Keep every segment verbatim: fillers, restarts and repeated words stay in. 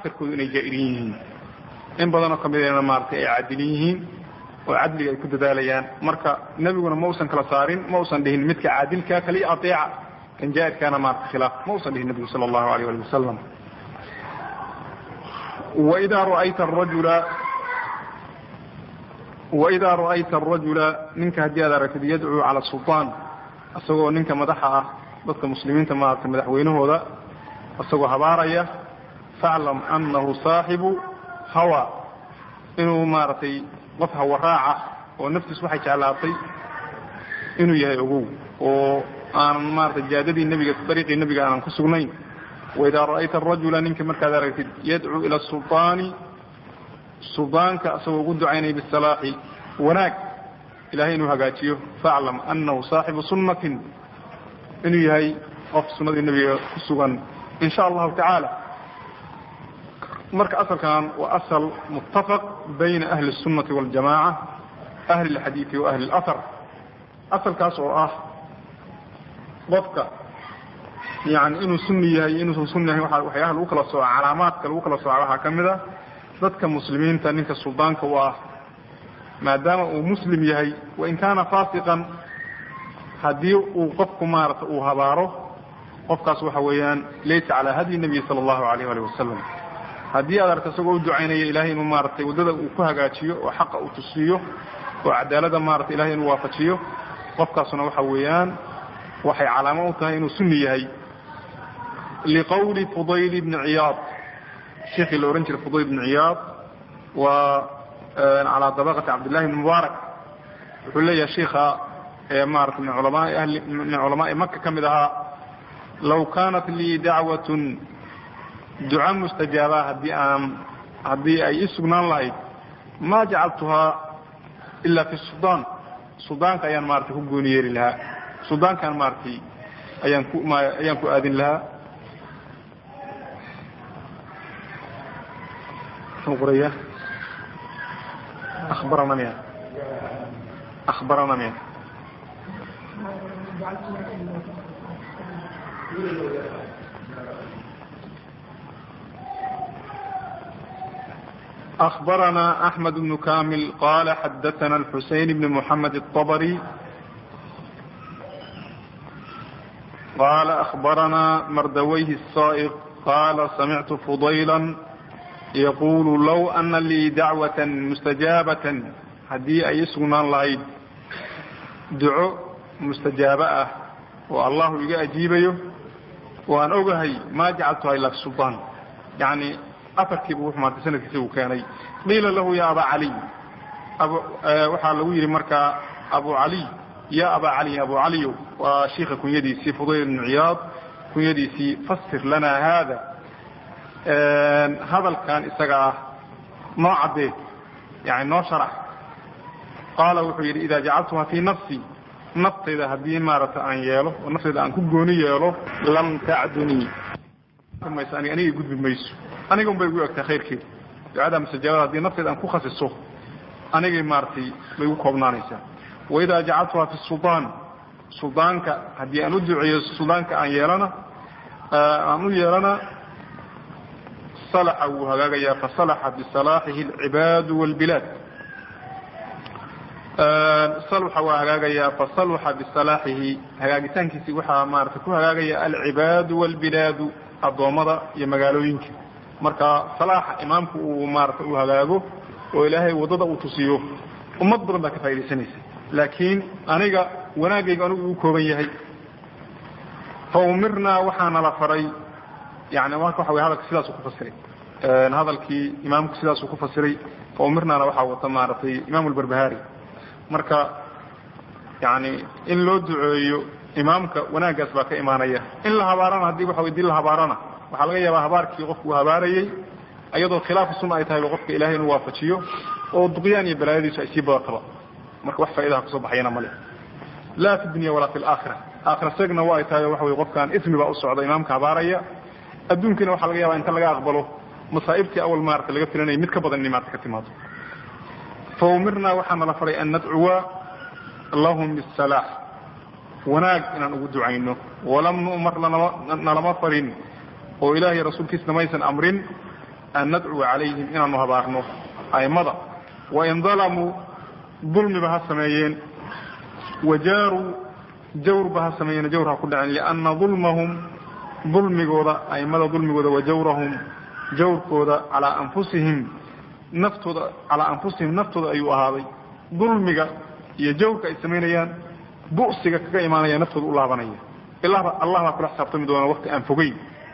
أكثركم إني جائرين إن بدنا كمدينا مارتي عادلين وعدل يكون داليان مركا نبينا موسى كلا صارين موسى به المتك عادل كلي أطيع إن جاءت كان مارت خلاف موسى به النبي صلى الله عليه وسلم. وإذا رأيت الرجل وإذا رأيت الرجل منك هدية ركض يدعو على السلطان أسوأ منك مدحة ضد المسلمين تما مدحوينه هذا أسوأ هبارية فاعلم أنه صاحب هوى إنه مارتي قفها وراعة ونفس وحي على إنه يهيبوه وأنا مارتي جاددي النبي طريق النبي أنا كسرنين. وإذا رأيت الرجل منك مركز ركض يدعو إلى السلطان السلطان كأسوأ قد عيني بالصلاح وناك إلهي إنه هقاتيه فاعلم أنه صاحب سنة إنه يهي قف سنة النبي كسرا إن شاء الله تعالى. مرك أصل كان وأصل متفق بين أهل السنة والجماعة أهل الحديث وأهل الأثر. أصل كاسو آه ضفك يعني إنه سنية إنه سنية وحياه الوكلة سواء علامات كالوكلة سواء وحكمذا ضدك مسلمين تنك السلطان كواه ما دام مسلم يهي وإن كان فاسقا هدي وقفك مارت وهباره قفك سوحويان ليس على هدي النبي صلى الله عليه وسلم. haddii aad aragto isagoo u ducaynaya ilaahay inuu maartay wadada uu ku hagaajiyo oo xaq uu tusiyo oo cadaalada maartay ilaahay inuu waafajiyo qofkaasuna waxa weeyaan waxay calaamo u tahay inuu sunni yahay. liqawli Fudayl ibn Iyad sheekh al-Orange Fudayl ibn Iyad wa ala tabaqati Abdullah ibn Mubarak wuxuu leeyahay sheekha ee maartay min ulama ahli min ulama Makkah kamidaha law kanat li da'watun دعاء مستجابة هدي أم هدي أي سجنان لايد ما جعلتها إلا في السودان. السودان كان مارتي هو جونير لها السودان كان مارتي أيام كو ما أيام كو آذن لها شنقرية أخبرنا مين أخبرنا مين أخبرنا أحمد بن كامل قال حدثنا الحسين بن محمد الطبري قال أخبرنا مردويه الصائغ قال سمعت فضيلا يقول لو أن لي دعوة مستجابة هدي أي سنان لايد دعو مستجابة والله يجي أجيبه وأن أقهي ما جعلتها إلا في السلطان يعني أفكي بوح ما تسنة كتبه كاني قيل له يا أبا علي أبو أه وحال ويري مركا أبو علي يا أبا علي أبو علي وشيخ كن يدي سي فضيل بن عياض كن يدي سي فسر لنا هذا أه هذا كان استقع نوع عبده يعني نوع شرح قال وحيري إذا جعلتها في نفسي نفط إذا هدي مارة أن ياله ونفط إذا أن كبوني ياله لم تعدني ثم يسألني أني يقول بميسو أنا قم بيقول لك خير كده عدم السجارة دي نفط أن كخص الصوف أنا جي مارتي بيقول قبنا نيسا. وإذا جعلتها في السلطان سلطانك هدي أن أدعي السلطانك أن يرانا أن يرانا صلح وهذا فصلح بصلاحه العباد والبلاد صلح وهذا فصلح بصلاحه هذا تنكسي وحا مارتكو هذا العباد والبلاد الضوامضة يمقالوينك marka salaax imaamku uu maartay uu hagaago oo ilaahay wadada uu tusiyo ummad badan baa ka faa'iideysanaysa laakiin aniga wanaagayga anigu uu kooban yahay fa umirna waxaana la faray yani waxa waxa hadalka sidaas uu ku fasiray ee hadalkii imaamku sidaas uu ku fasiray fa umirna waxa wata maartay imaam al-Barbahari marka yani in loo duceeyo imaamka wanaagaas baa ka imaanaya in la habaarana hadii waxa weydii la habaarana waxa laga yaabaa habaarkii qofku habaarayay ayadoo khilaaf sunna ay tahay qofka ilaahay inuu waafajiyo oo duqyaan iyo balaayadiisu ay sii baaqaba marka wax faa'iido ka soo baxayna male la fi dunya wala fi al-aakhirah aakhirah sagna waa ay tahay waxa way qofkan ismi baa u socda imaamka habaaraya adduunkina waxa laga yaabaa in laga aqbalo masaa'ibtii awal maarta laga filanay mid ka badan nimaadka ka timaado fa umirna waxana la faray an nad'uwa allahum bis-salah wanaag inaan ugu ducayno walam nu'mar lana lama farin oo ilaahay rasuulkiisa maysan amrin أن ندعو عليهم إن نهبارنه أي مضى وإن ظلموا ظلم بها السمايين وجاروا جور بها السمايين جورها كلها لأن ظلمهم ظلم جودا أي مضى ظلم جودا وجورهم جور جودا على أنفسهم نفتض على أنفسهم نفتض أيها هذا ظلمك يجورك السمايين بؤسك كإيمانية نفتض الله بنيه الله الله كل حساب تمدون وقت أنفقين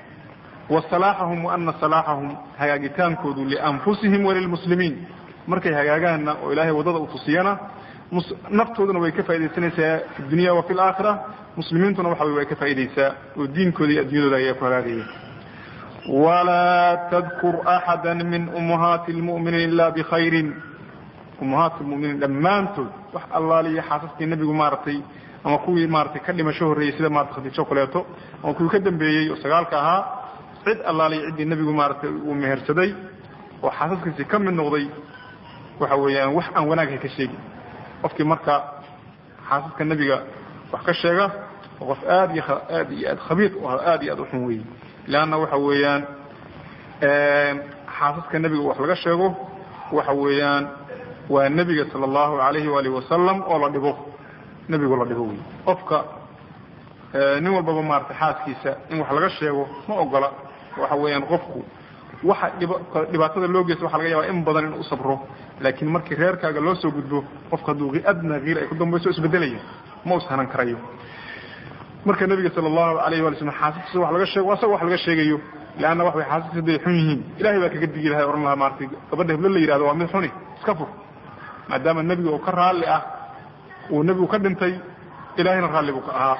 وصلاحهم وأن صلاحهم هياجتان كودوا لأنفسهم وللمسلمين مركي هياجانا وإلهي وضد أتصيانا نفتودنا ويكفى إديسان في الدنيا وفي الآخرة مسلمين تنوحوا ويكفى إديسان والدين كودي الدين لا يكون هذه ولا تذكر أحدا من أمهات المؤمنين إلا بخير أمهات المؤمنين لما أنتم الله لي حاسسك النبي مارتي ama kuwii maartay kalima shuhray sida maartay khadii chocolate ama kuwii ka dambeeyay oo sagaalka ahaa cid allaali cid nabigu maartay uu mehersaday oo xaasaskiisa ka mid noqday waxa weeyaan wax aan wanaag ka sheegin qofkii marka xaasaska nabiga wax ka sheega qof aad iyo aad iyo aad khabiir oo aad iyo aad u xun weey laana waxa weeyaan ee xaasaska nabiga wax laga sheego waxa weeyaan waa nabiga sallallahu alayhi wa alihi wasallam oo la dhibo nabi wala dhigo qofka nin walba maartay xaaskiisa in wax laga sheego ma ogola waxa weeyaan qofku waxa dhibaatada loo geeyo waxa laga yaabaa in badan in uu sabro laakiin markii reerkaaga loo soo gudbo qofka duuqi adna giir ay ku dambayso isbedelaya ma ushanan karayo marka nabiga sallallahu alayhi wa sallam xaaskiisa wax laga sheego waxa wax laga sheegayo laana wax way xaaskiisa day xun yihiin ilaahay baa kaga digi lahay oran laha maartay gabadha heblo la yiraahdo waa mid xuni iska fur maadaama nabiga uu ka raali ah ونبي كدنتي إلهنا غالبك آه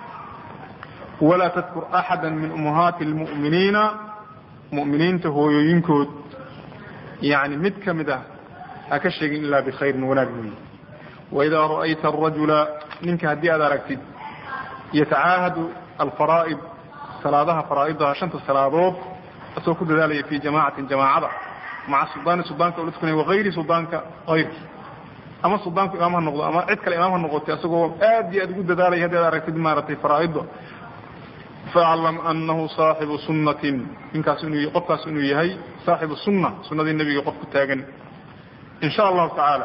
ولا تذكر أحدا من أمهات المؤمنين مؤمنين تهو ينكد يعني متكمدة أكشيء إلا بخير ونجمي وإذا رأيت الرجل منك هدي أداركتد يتعاهد الفرائض صلاة فرائضها شنط الصلاة أسوكد ذلك في جماعة جماعة مع السلطان السلطان كأولتكني وغير سلطانك غير أما السلطان في إمامها النقضة أما عدك الإمامها النقضة أسوكو آدي أدقود ذلك هدي أدارك تدمارة فرائضة فاعلم أنه صاحب سنة إنك سنو يقفك سنو يهي صاحب السنة سنة النبي يقفك تاغن إن شاء الله تعالى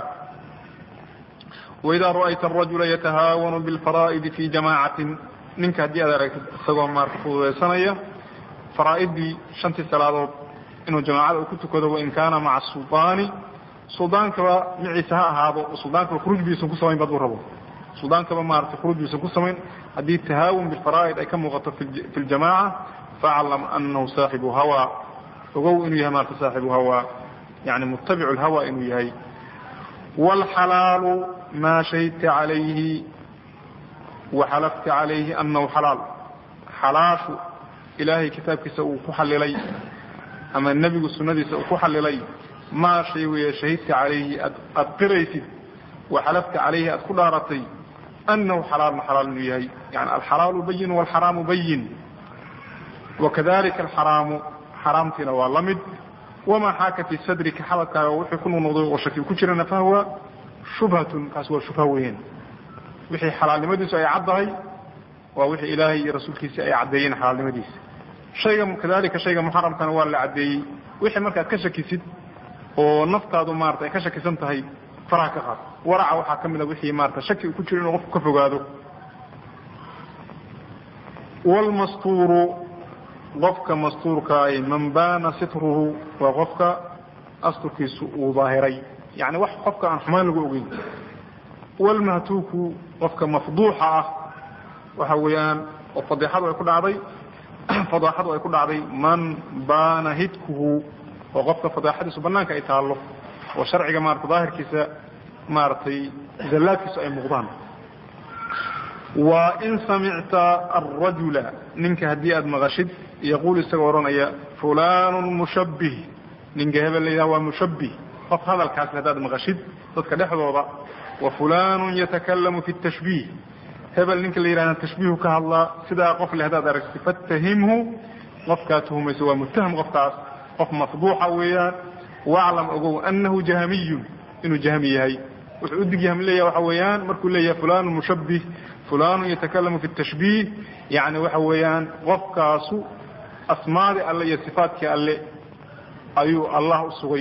وإذا رأيت الرجل يتهاون بالفرائض في جماعة منك هدي أدارك سوى ماركو سنية فرائض شنت الثلاثة إنه جماعة أكتك وإن كان مع السلطان سلطان كبا معيسها هذا سلطان كبا خروج بيسن كسوين بدو ربو سلطان كبا مارت خروج بيسن كسوين هذه التهاون بالفرائض أي كم مغطى في الجماعة فاعلم أنه صاحب هوى وقو إنه يهي مارت صاحب هوى يعني متبع الهوى إنه يهي والحلال ما شهدت عليه وحلفت عليه أنه حلال حلاش إلهي كتابك سأكحل لي أما النبي السنة سأكحل لي ما شيء شهدت عليه أذكريت وحلفت عليه أدخل رطي أنه حلال حلال نيهي يعني الحلال بين والحرام بين وكذلك الحرام حرامتنا واللمد وما حاك في صدرك حلقة وحكم نضوء وشكل كجرنا فهو شبهة كاسوا شفاوين وحي حلال لمديس أي عضهي ووحي إلهي رسولك أي عديين حلال لمديس شيء كذلك شيء محرم كان ولا عدي وحي مركز كشكيسد oo naftaadu maartay ka shakisan tahay faraha ka qaad waraca waxa kamid ah wixii maartay shaki ku jiro inuu qof ka fogaado wal masturu qofka masturka ay man baana sitruhu wa qofka asturkiisu uu daahiray yani wax qofka aan xumaan lagu ogeyn wal mahtuku qofka mafduuxa ah waxa weeyaan oo fadixadu ay ku dhacday fadixadu ay ku dhacday man baana hitkuhu وقفك فضاحة سبنانك أي تعلق وشرعك مارت ظاهر كيسا مارتي زلات كيسا أي مغضان وإن سمعت الرجل ننك هدي أد مغشد يقول السورون أي فلان مشبه ننك هذا اللي هو مشبه قف هذا الكاس هذا مغشد ضدك لحظة وفلان يتكلم في التشبيه هذا ننك اللي يرانا التشبيه كهالله سدا قفل هذا درك فتهمه قفكاته مسوى متهم قفكاس قف مفضوحة وياه واعلم أقول أنه جهمي إنه جهمي هاي وحود جهم ليه وحويان مركو ليه فلان مشبه فلان يتكلم في التشبيه يعني وحويان قف كاسو أسماء الله صفات كالله ayuu allah u sugay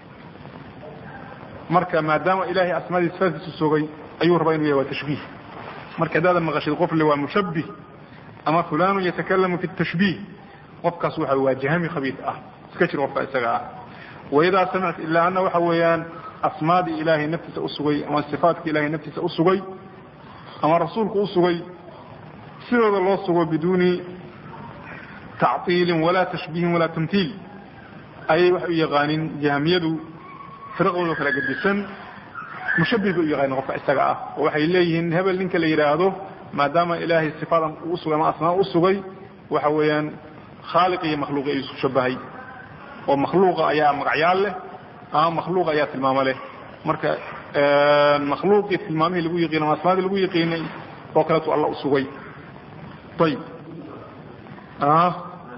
marka maadaama ilaahay asmaadiisa sifaadkiisa sugay ayuu rabaa inuu yahay waa tashbiih marka hadaad maqashid qof le waa mushabbih ama fulaan yatakallamu fi tashbiih qofkaas waxa waa jahmi khabiith ah iska jir qofka isaga ah wayda sami'at illa anna waxa weeyaan asmaadi ilaahay naftiisa u sugay ama sifaadka ilaahay naftiisa u sugay ama rasuulku u sugay sidoo loo sugo biduni ta'til wala tashbih wala tamthil ay wax u yaqaanin jahmiyadu firqooda kala gedisan mushabbih u yaqaan qofka isaga ah waxay leeyihiin hebel ninka la yiraahdo maadaama ilaahay sifaadan u sugay ama asmaa u sugay waxa weeyaan khaliq iyo makhluuq ay isku shabahay oo makhluuqa ayaa magacyaal leh ama makhluuq ayaa tilmaamo leh marka makhluuqi tilmaamihii lagu yaqaan ama asmaadii lagu yaqaanay oo kale tu Allah u sugay طيب اه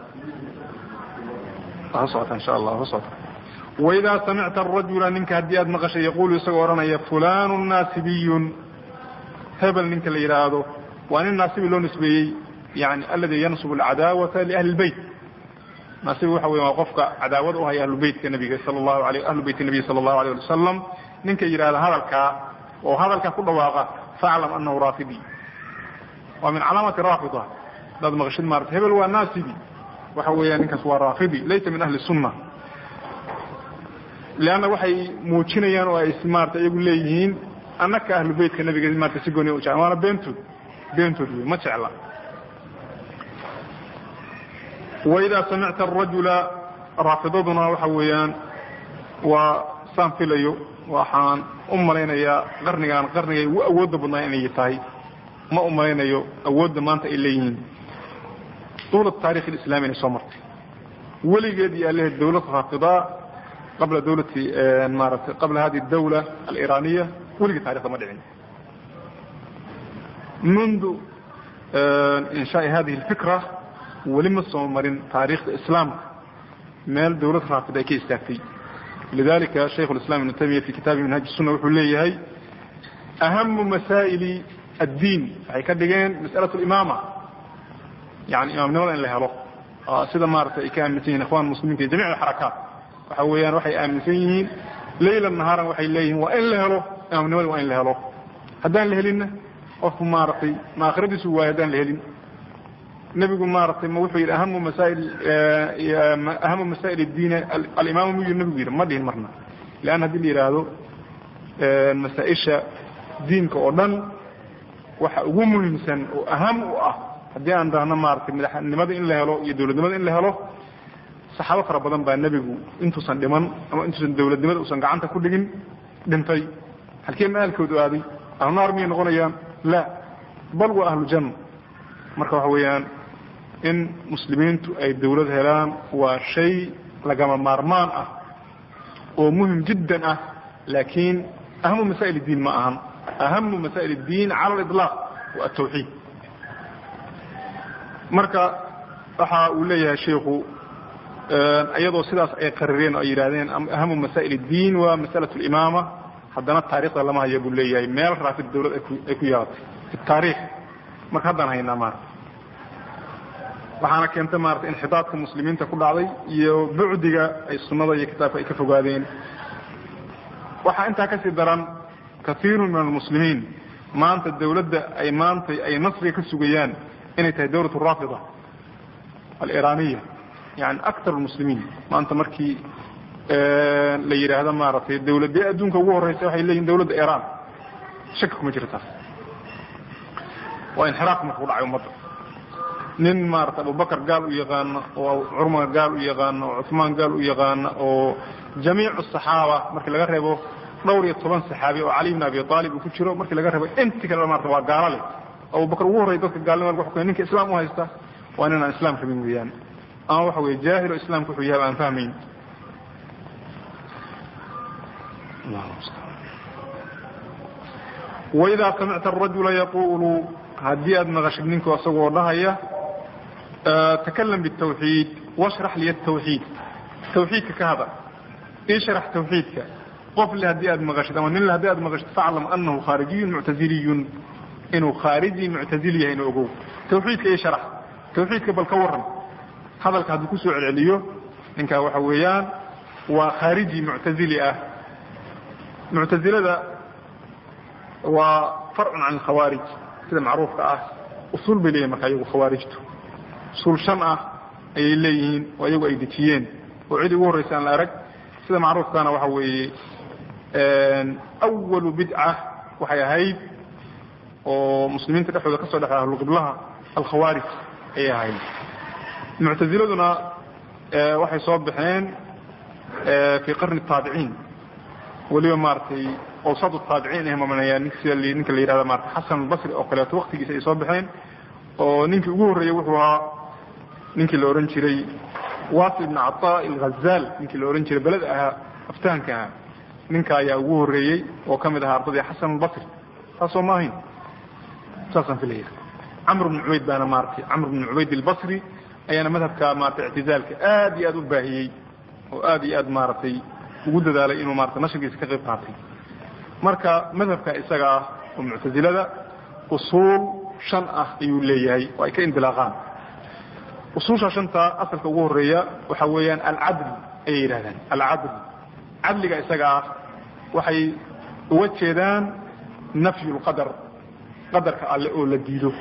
هصعد ان شاء الله هصعد واذا سمعت الرجل منك هدياد مقش يقول يسغورنا يا فلان ناسبي هبل منك اللي يراده وان الناسبي له نسبي يعني الذي ينسب العداوه لاهل البيت ناسبي waxa weey qofka cadaawad u haya ahlul baytka nabiga sallallahu alayhi ahlul bayt nabiga sallallahu alayhi wasallam ninka yiraahdo hadalka oo hadalka ku dhawaaqa fa'lam annahu rafidi ومن علامات الرافضة هذا مغشد مارت هبل والناسبي وحويا نكس ورافضي ليس من أهل السنة لأنه وحي موجينيان وإسمارت يقول ليهين أنك أهل البيت كالنبي قد مارت سيقوني وشعر وانا بنتو بنتو ما شعلا وإذا سمعت الرجل رافضتنا وحويان وسانفليو وحان أم لنا يا قرنيان قرنيان وأود بنا إن يتاهي ما أمرينيو أود ما أنت إليهين طول التاريخ الإسلامي نصمرت ولي قد يأليه الدولة الرافضة قبل دولة المارة قبل هذه الدولة الإيرانية ولي تاريخ مدعين منذ إنشاء هذه الفكرة ولم الصومرين تاريخ الإسلام مال دولة الرافضة كي يستهفي لذلك شيخ الإسلام ابن تيمية في كتاب منهاج السنة وحليه هي أهم مسائل الدين هي كدغين مسألة الإمامة يعني إمام نولا إن لهله سيدا مارتا إكام مسيحين إخوان المسلمين في جميع الحركات وحويان وحي آمنسيين ليلا نهارا وحي إليهم وإن لهله إمام نولا وإن لهله هدان لهلنا وفي مارتي ما أخرج سوا هدان لهلنا نبي مارتي ما وحي أهم مسائل أهم مسائل الدين الإمام ميجي النبي ما دين مرنا لأن هذه اللي رادو مسائش دين كأردن waxa ugu muhiimsan oo aham u ah hadii aan daahna maartay madaxnimada in la helo iyo dawladnimada in la helo saxaabo fara badan baa nabigu intuu san dhiman ama intuu dawladnimada uu san gacanta ku dhigin dhintay halkii maalkoodu aaday ahnaar miyay noqonayaan la bal wa ahlu janna marka waxa weeyaan in muslimiintu ay dawlad helaan waa shay lagama maarmaan ah oo muhiim jiddan ah laakiin ahmu masaa'il diin ma ahan أهم مسائل الدين على الإطلاق والتوحيد مركا waxaa uu leeyahay sheekhu ayadoo sidaas ay qarreen ay yiraahdeen aham masaa'il الدين waa mas'alatu al-imama hadana taariikhda lama hayo buu leeyahay meel raafid dawlad ay ku yaatay taariikh marka hadana hayna maar waxaana keentay maarta in xidaadka muslimiinta ku dhacday iyo buudiga ay sunnada iyo kitaabka ay ka fogaadeen waxa inta ka sii daran كثير من المسلمين ما أنت الدولة أي ما أنت أي نصر كسوجيان إن هي دولة الرافضة الإيرانية يعني أكثر المسلمين ما أنت مركي آه ليرى هذا ما عرفت الدولة دي أدونك هو الرئيس وحي اللي دولة إيران شكك مجرتها وانحراف مفروض على مطر نين ما عرفت أبو بكر قالوا يغان وعمر قالوا يغان وعثمان قالوا يغان وجميع الصحابة مركي لقربوا دور iyo toban saxaabi oo Ali ibn Abi Talib ku jiro markii laga rabay inta kale marta waa gaalale Abu Bakr uu horay dadka gaalnimada wax ku ninka islaam u haysta waa inaan islaam ka weeyaan aan waxa weey jaahil islaamku wuxuu yahay aan fahmin وإذا سمعت الرجل يقول هدياد مغشب منك واسقو دهيا تكلم بالتوحيد واشرح لي التوحيد توحيدك كهذا اشرح توحيدك قفل هدياد مغشد أو نل هدياد مغشد فاعلم أنه خارجي معتزلي إنه خارجي معتزلي إنه أقول توحيدك إيه شرح توحيدك بالكورن هذا الكهد كسوع العليو إنك وحويان وخارجي معتزلي اه معتزلة ده وفرع عن الخوارج كده معروف اه أصول بليه مكايو خوارجته أصول شمعة أي الليين وأيو أي ديتيين وعيد يقول رسالة الأرق كده معروف كان وحوي أول بدعة وحي هاي ومسلمين تدحوا ذا كسر دحوا قبلها الخوارج أي هاي المعتزلة وحي صبحين في قرن التابعين واليوم مارتي أوسط التابعين هم من يعني نكس اللي نك اللي هذا مارت حسن البصري أو قلات وقت جيس يصبحين ونك يقول يوحوا نك اللي أورنشري واصل بن عطاء الغزال نك اللي أورنشري بلدها أفتان كان نك يا يقول ري وكم ده أرضي حسن البصري أصلا ما هين أساسا في الليل عمرو بن عبيد بن مارتي عمرو بن عبيد البصري أي أنا مذهب كمارتي اعتزالك آدي أدو باهي وآدي أد مارتي وجود ذلك إنه مارتي نشر جيس كغير مارتي marka madhabka isaga ah oo mu'tazilada usul shan ah ayuu leeyahay oo ay ka indilaaqaan usul shanta asalka ugu horeeya waxa weeyaan al-adl ay yiraahdaan al-adl adliga isaga ah waxay uga jeedaan nafyu al-qadar qadarka alle oo la diido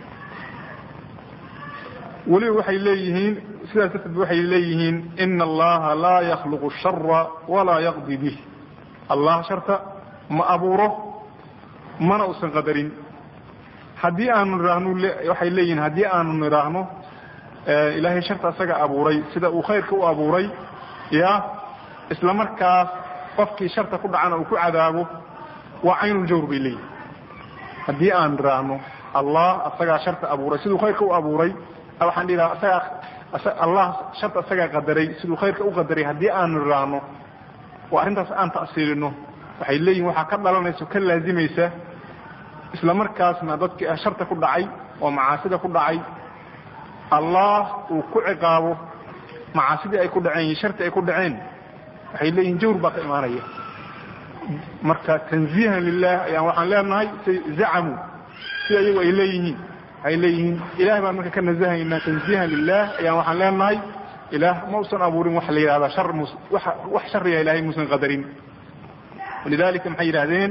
wali waxay leeyihiin sidaas dadku waxay leeyihiin inna allaha la yakhluqu ash-sharra wa la yaqdi bihi allah sharta ma abuuro mana uusan qadarin haddii aanu niraahno waxay leeyihiin haddii aanu niraahno ilaahay sharta asaga abuuray sida uu khayrka u abuuray ya isla markaas qofkii sharta ku dhacana uu ku cadaabo waa aynul jawr bay leeyihiin haddii aan niraahno allah asaga sharta abuuray siduu khayrka u abuuray waxaan dhiraa asaga allah sharta asaga qadaray siduu khayrka u qadaray haddii aan niraahno waa arrintaas aan ta'siilino waxay leeyihiin waxa ka dhalanayso ka laazimaysa isla markaasna dadkii sharta ku dhacay oo macaasida ku dhacay allah uu ku ciqaabo macaasidii ay ku dhaceen sharti ay ku dhaceen waxay leeyihiin jawr baa ka imaanaya marka tanziihan lillah ayaan waxaan leenahay zacamu sida iyagu ay leeyihiin waxay leeyihiin ilaahay baan marka ka nazahaynaa tanziihan lillah ayaan waxaan leenahay ilaah ma uusan abuurin wax la yidhahda shar wax shariya ilaahay muusan qadarin ولذلك maxay yiraahdeen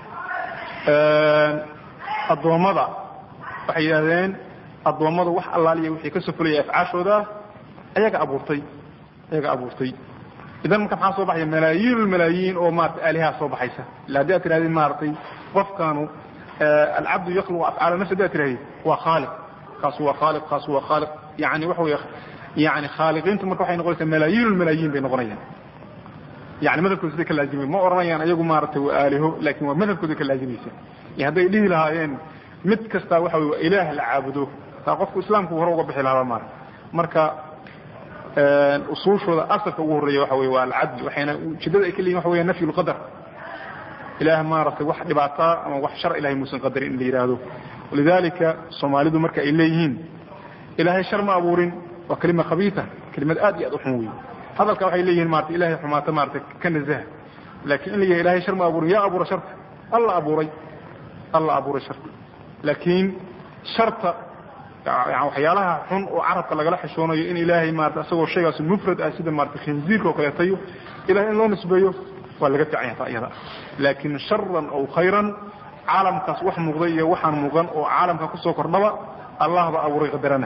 adoomada waxay yiraahdeen adoomada wax allaaliya wixii ka soo fulay afcaashooda ayaga abuurtay ayaga abuurtay idan marka maxaa soo baxay malaayiin malaayiin oo maarta aliha soo baxaysa la daa tiraadeen maartay qofkaanu العبد يخلق افعال نفسه daa tiraadeen waa khaliq kaas waa khaliq kaas waa khaliq yani waxa weey yani khaliqiintu marka waxay noqonaysaa malaayiin malaayiin bay noqonayaan يعني ماذا كنت ذلك اللازمين ما أرنا يعني أيقو مارته وآله لكن ماذا كنت ذلك اللازمين يعني هذا إليه لهايين متكستا وحوي وإله العابده فقفك إسلامك وهروا قبح لها مار مركا الأصول شو ذا أصل فوه الرئي وحوي والعدل وحينا شدد إكلي وحوي نفي القدر إله مارته وح إبعطاء وح شرع إلهي موسى قدر إن ليراده ولذلك صوماليدو مركا إليهين إلهي شر ما أبورين وكلمة خبيثة كلمة آدي أدحوي هذا الكلام إليه مارت إلهي حماته مارت كنزه لكن إليه إلهي شر ما أبوري يا أبو شرط الله أبوري الله أبوري شرط لكن شرط يعني حيالها حن وعرف الله جل حشونه إن إلهي مارت أسوى شيء بس مفرد أسيد مارت خنزير وكلاتيه إلهي إن لون نسبيه ولا جت عين طائرة لكن شرا أو خيرا عالم كسوح مغضية وحن مغن أو عالم كسوق كرنبا الله بأبوري قدرنا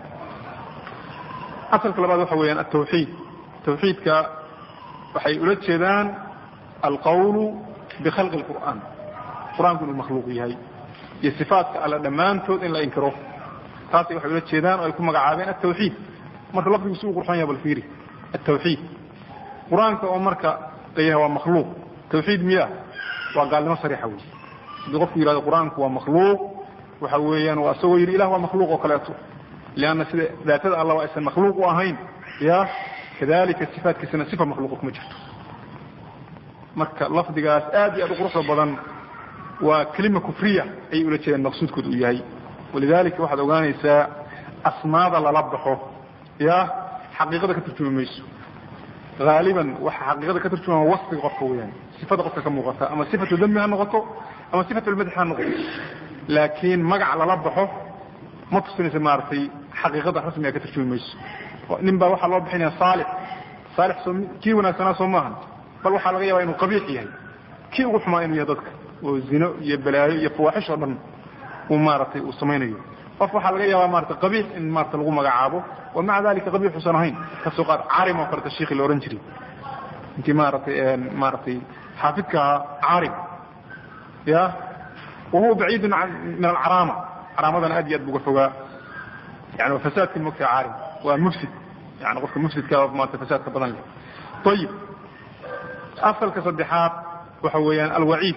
أصل كلام حويان التوحيد توحيدك waxay ula jeedaan alqawl bikhalq alquran quraanku inuu makhluuq yahay iyo sifaadka alla dhamaantood in la inkiro taasi waxay ula jeedaan oo ay ku magacaabeen at-tawhid marka lafdigu suu qurxan yahay bal fiiri at-tawhid quraanka oo marka leeyahay waa makhluuq tawhid miya waa gaalnimo sariixa weey hadii qofku yiraahdo quraanku waa makhluuq waxa weeyaan waa soo yiri ilaah waa makhluuq oo kaleeto liana sida daatada allah waa isan makhluuq u ahayn ya كذلك الصفات كسنا صفة مخلوقة مجرد مركا لفظ قاس آدي أدو قرصة بضان وكلمة كفرية أي أولا شيء المقصود كدو إياهي ولذلك واحد أغاني يسا أصناد للبحه يا حقيقة كترجمة ميسو غالبا وحقيقة كترجمة وصف غطو يعني صفة غطو كمغطى أما صفة دمها نغطو أما صفة المدحة نغطو لكن مقع للبحه متصنة مارتي حقيقة رسمية كترجمة ميسو نبا waxa loo bixinaa saalix صالح كي وناسنا سماها بل waxaa laga yaabaa inuu qabiix yahay kii ugu xumaa inuu yahay dadka oo zino iyo balaayo iyo fawaaxish oo dhan uu maartay uu sameeyo qof waxaa laga yaabaa maartay qabiix in maartay lagu magacaabo oo maca dalika qabiix usan ahayn ka soo qaad caarim oo farta sheekh looran jiray intii maartay maartay xaafidka caarim ya وهو بعيد عن من العرامة عرامة أدي أدبق فوقا يعني وفساد في المكة عارم ومفسد يعني قفك مفسد كذا ما تفساد كبدن طيب أصل كصدحات وحويان الوعيد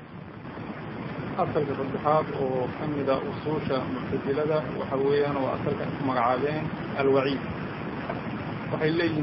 أصل كصدحات وحمد أصوشة مستدلة وحويان وأصل كمقعدين الوعيد وحيليه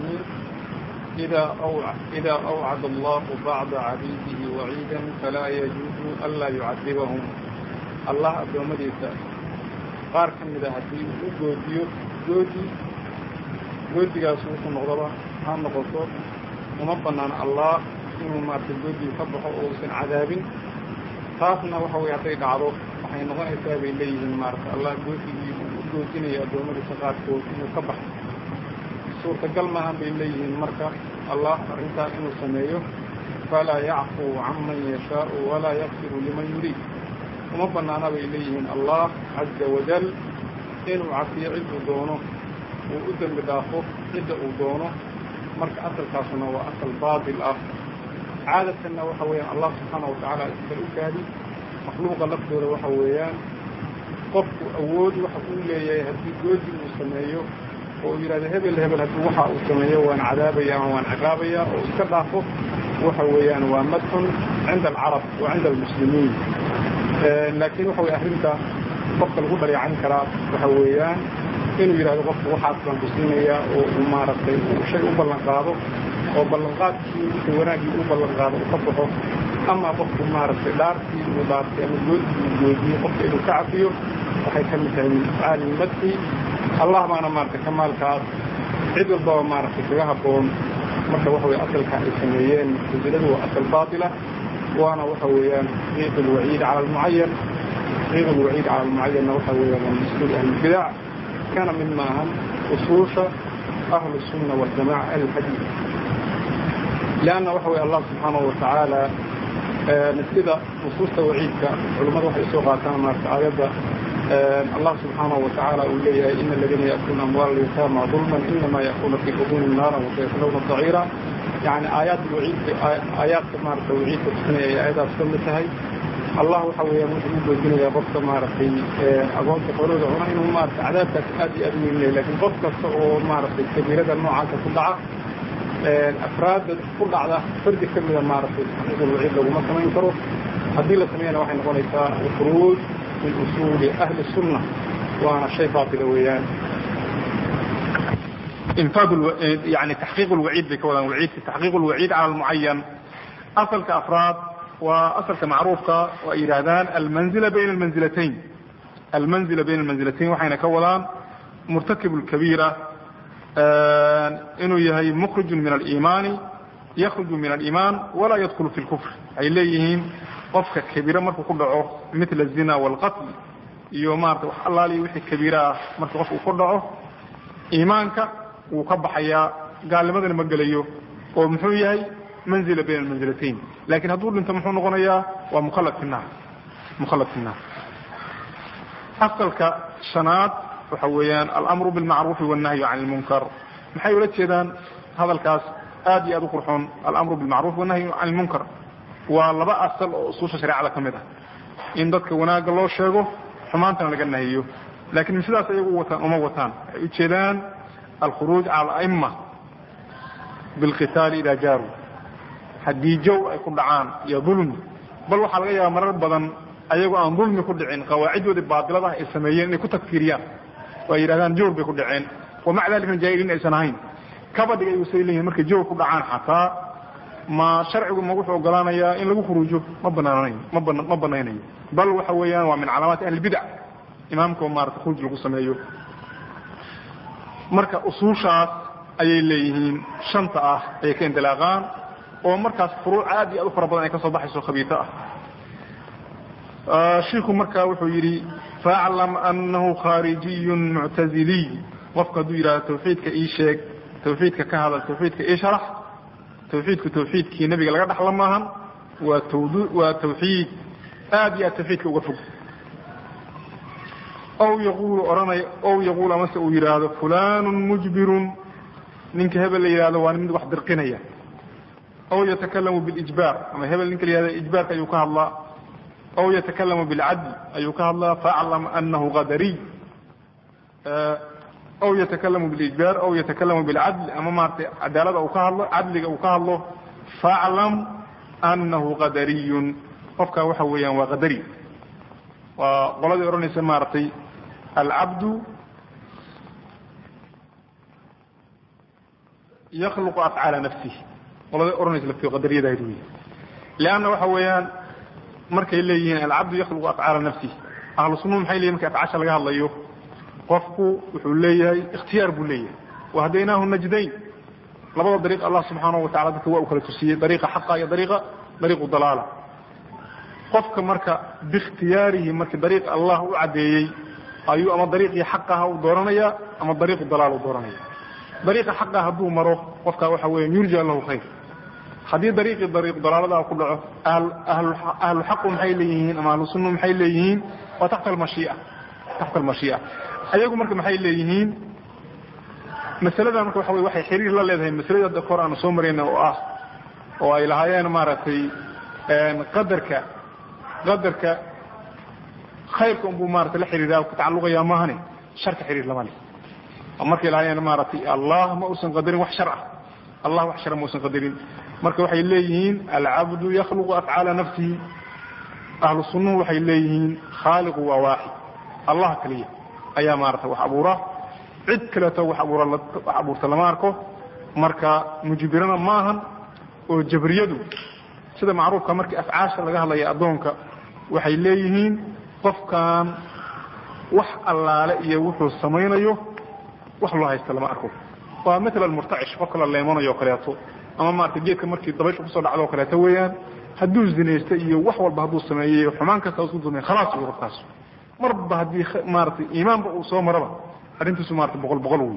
إذا أوعد, إذا أوعد الله بعض عبيده وعيدا فلا يجوز ألا يعذبهم الله أبو مديسة قار كمدا هدي وجوديو جودي جودي قاسوس النغضبة هم نقصوا ومبنى الله إنه ما تجودي يصبحوا أوسن عذاب خاصنا وحو يعطيك عروف وحين نغنى إسابي إليه المارس الله جودي جوديني أبو مديسة قار كوتين يصبح سورة قلمة هم بإليه المركة الله أرنتا إنه سميه فلا يعفو عمن يشاء ولا يغفر لمن يريد ومبنى بإليه من الله عز وجل إنه عفي عز دونه وأذن بداخل عدء دونه مركة أصل كاسنا وأصل باطل أخر عادة أنه وحويان الله سبحانه وتعالى إسفلوك هذه مخلوق لفظه وحويان قف أود وحقول لي هدي جودي وسميه ويراد هبل هبل هدي وحا وسميه وان عذابيا وان عقابيا وكذافه وحويان ومدح عند العرب وعند المسلمين آه لكن وحوي أهلمتا فقط الغبري عن كراب وحويان إنه يراد قف وحا أصلا بسينيا ومارسي وشيء أبلنقاده وبلنقاد شيء وناجي أبلنقاده وقفه أما قف مارسي دارتي ودارتي أن الجودي الجودي قف إنه كعفيه وحيكمل من أفعال المدحي الله ما أنا مارك كمال كاظ عيد الضوء مارك كجاه بون مركب وحوي أصل كائسميين تجلده أصل باطلة وأنا وحويان غير الوعيد على المعين غير الوعيد على المعين وحويان من مسؤول أهل البدع كان مما هم أصوص أهل السنة والجماعة أهل الحديث لأن وحوي الله سبحانه وتعالى نتبع نصوص توعيدك علماء وحي سوقا كان مارك آيات الله سبحانه وتعالى أوليه إن الذين يأكلون أموال اليتامى ظلما إنما يأكلون في بطونهم نارا وسيصلون سعيرا يعني آيات الوعيد آيات مار توعيد تسمية آيات سنتها الله حوي مسلم بالدنيا بط مار في أقوال تقولون هنا إنه مار عذابك أدي أدي منه لكن بط مار في كبيرة النوع كلها الأفراد كل على فرد كبيرة مار في حقيقة الوعيد لو ما كمان ينكروا هذه لسمينا واحد نقول الخروج من أصول أهل السنة وأنا شيء باطل ويان انفاذ الو... يعني تحقيق الوعيد بكون الوعيد تحقيق الوعيد على المعين أصل كأفراد وأصل كمعروف وإيرادان المنزلة بين المنزلتين المنزلة بين المنزلتين وحين كولان مرتكب الكبيرة آه إنه يهي مخرج من الإيمان يخرج من الإيمان ولا يدخل في الكفر أي ليهم قفك كبيرة مركو كبعه مثل الزنا والقتل يومارت الله لي وحي كبيرة مركو قفك كبعه إيمانك وقبحيا قال لماذا نمقليه ومحوية منزلة بين المنزلتين لكن هدول انت محون غنيا ومخلط في النار مخلط في النار أصلك شنات وحويان الأمر بالمعروف والنهي عن المنكر محيولة شيدان هذا الكاس آدي أدو قرحون الأمر بالمعروف والنهي عن المنكر والله بقى أصل أصوص شريعة على كمدة إن ذاتك وناق الله الشيخه حمانتنا لقلنا هيو لكن من سلاس يقوتان وموتان يتشيدان الخروج على الأئمة بالقتال إذا جاروا حدي جو يكون دعان يظلم بل وحال غير مرر بدن أيقوا أن ظلم يكون دعين قواعد ودي باطلة السميين يكون تكفيريان وإيرادان جور بيكون دعين ومع ذلك من جايلين إسانهين كبد يسيليه مركي جو يكون دعان حتى ما شرعه موقف وقلانيا إن لغو خروجه ما بنانين بل وحويان ومن علامات أهل البدع إمامكم مارت خروج لغو سميه marka usuushaas ayay leeyihiin shanta ah ay ka indalaaqaan oo markaas furuuc aad iyo aad u fara badan ay ka soo baxayso khabiita ah sheekhu marka wuxuu yiri fa'lam annahu kharijiyyun mu'tazili wafqa dira tawxiidka ii sheeg توحيدك كهذا توحيدك إيه شرح توحيدك توحيدك نبي لقد أحلمهم وتوحيد آبي توحيدك وقفك أو يقول أراني أو يقول مسأ يراد فلان مجبر منك هبل يراد وأنا من واحد درقنية أو يتكلم بالإجبار أما هبل منك هذا إجبار أيوكها الله أو يتكلم بالعدل أيوكها الله فأعلم أنه غدري أو يتكلم بالإجبار أو يتكلم بالعدل أما ما عدالة أوكها الله عدل أوكها الله فأعلم أنه غدري قفك وحويا وغدري وقال يروني سمارتي العبد يخلق أفعال نفسه والله يروني في غدرية دايدوية لأنه وحويا مركي إليه العبد يخلق أفعال نفسه أهل الصنوم محي ليه مكي أفعاش لقاها الله يوه قفكو وحوليه اختيار بوليه وهديناه النجدين لبدا طريق الله سبحانه وتعالى دكوا وكلا تسيه طريقه حقا يا طريقه طريق الضلاله قفك marka باختياره marka طريق الله u cadeeyay ayuu ama طريقي حقها u dooranaya ama طريق الضلال u dooranaya طريق حقها haduu maro qofka waxa weey yurja lahu khayr hadii طريقي طريق ضلالada ku dhaco ahl ahl ahl haqq maxay leeyihiin ama ahl sunna maxay leeyihiin wa taxta al-mashi'a taxta al-mashi'a ayagu marka maxay leeyihiin masalada marka waxa way waxay xiriir la leedahay masalada quraan soo mareyna oo ah oo ay lahaayeen maaratay een qadarka qadarka khayrka uu maaratay la xiriiraa ku tacalluqaya maahane sharka xiriir lama leh marka lahaayeen maaratay Allah ma uusan qadarin wax shar'a Allah wax shar'a ma uusan qadarin marka waxay leeyihiin al-'abdu yakhluqu af'ala nafsihi ahlu sunnah waxay leeyihiin khaliqu wa wahid Allah kaliya ayaa maarta wax abuura cid kale ta wax abuura wax abuurta lama arko marka mujibirana maahan oo jabriyadu sida macruufka markii afcaasha laga hadlayo adoonka waxay leeyihiin qofkan wax allaale iyo wuxuu sameeynayo wax loo haysto lama arko waa midla murta'ish qofka la leemanayo kaleeto ama maarta geedka markii dabayshu ku soo dhacdo kaleeto weeyaan haduu zinaysto iyo wax walba haduu sameeyo xumaan kasta uu dumay khalaas uu qofkaas marba hadii maarta iimaanba uu soo maraba arintiisu maarta boqol boqol weey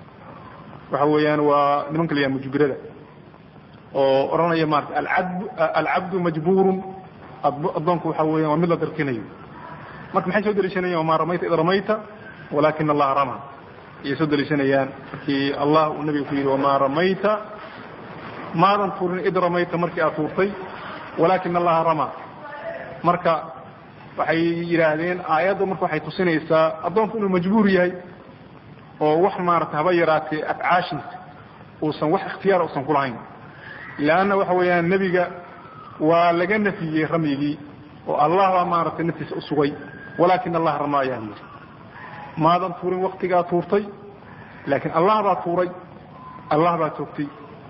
waxa weeyaan waa nimanka liya mujbirada oo oranaya maarta al-'abd al-'abd majbur adoonku waxa weeyaan waa mid la darkinayo marka maxay soo dalishanayaan ma ramayta id ramayta walakin Allah rama iyo soo dalishanayaan ki Allah uu nabiga ku yiri ma ramayta ma ran furin id ramayta markii aad tuurtay walakin Allah rama marka waxay yiraahdeen aayadu marka waxay tusinaysaa adoonku inuu majbuur yahay oo wax maarta haba yaraatay afcaashiis oo san wax ikhtiyaar oo san kulahayn laana waxa weeyaan nabiga waa laga nafiyay ramigi oo Allah waa maarta naftiisa u sugay walakin Allah ramaa yahay maadan tuurin waqtiga tuurtay laakiin Allah baa tuuray Allah baa tuugtay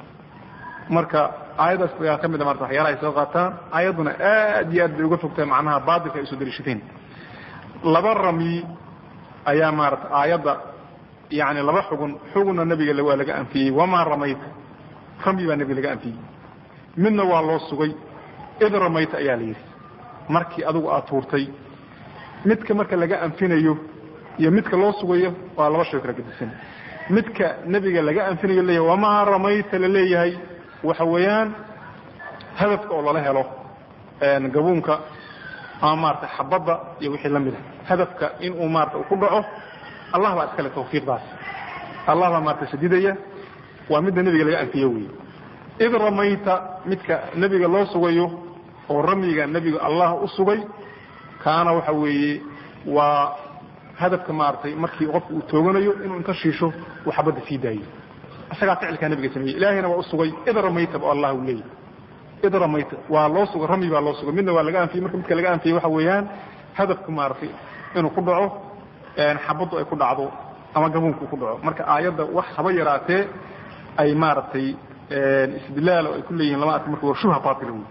marka aayadaas ayaa kamid ah marta waxyaalaha soo qaataan aayaduna aad iyo aad uga fogtay macnaha baadilka ay soo dalishateen laba rami ayaa maarta aayada yaani laba xugun xuguna nabiga la waa laga anfiyay wama ramayta rami baa nabiga laga anfiyay midna waa loo sugay id ramayta ayaa la yiri markii adigu aad tuurtay midka marka laga anfinayo iyo midka loo sugayo waa laba shay kala gedisan midka nabiga laga anfinayo leeyahay wama ramayta la leeyahay waxa weeyaan hadafka oo la helo een gabuunka ama maarta xabada iyo wixii la mid ah hadafka in uu maarta ku dhaco Allah baa iskale tawfiiqdaas Allah baa maarta shadiidaya waa mid nabiga laga anfiyo weey id ramayta midka nabiga loo sugayo oo ramiga nabiga Allah u sugay kaana waxa weeye waa hadafka maartay markii qofku uu tooganayo inuu inta shiisho wax xabada fiidaayo asaga ficilka nabiga sameeyay ilaahina waa u sugay id ramayta ba Allah u leeyahay id ramayta waa loo sugay rami baa loo sugay midna waa laga anfiyay marka midka laga anfiyay waxa weeyaan hadafka maartay inuu ku dhaco een xabadu ay ku dhacdo ama gabuunku ku dhaco marka aayada wax haba yaraatee ay maartay een istidlaal ay ku leeyihiin lama arko marka waa shubha baatil weey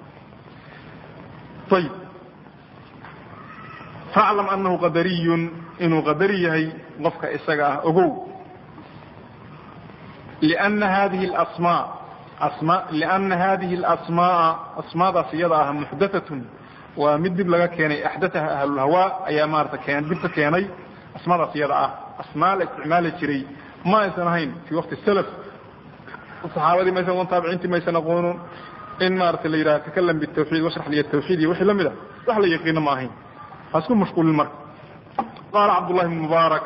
طيب فاعلم انه قدري انه قدري هي قفك اسغا اوغو لان هذه الاسماء اسماء لان هذه الاسماء اسماء صيغه محدثه ومدب لغا كيني احدثها اهل الهواء اي مارته كان دبت كيني اسماء صيغه اسماء الاستعمال جري ما يسنهين في وقت السلف saxaabadii maysan aqoon taabiciintii maysan aqoonin in maaragtay la yidhaha takalam bitawxiid washrax liya tawxiid iyo wixii la mid a wax la yaqiino ma ahayn ha isku mashquulin marka qaala cabdullahi bn mubaarak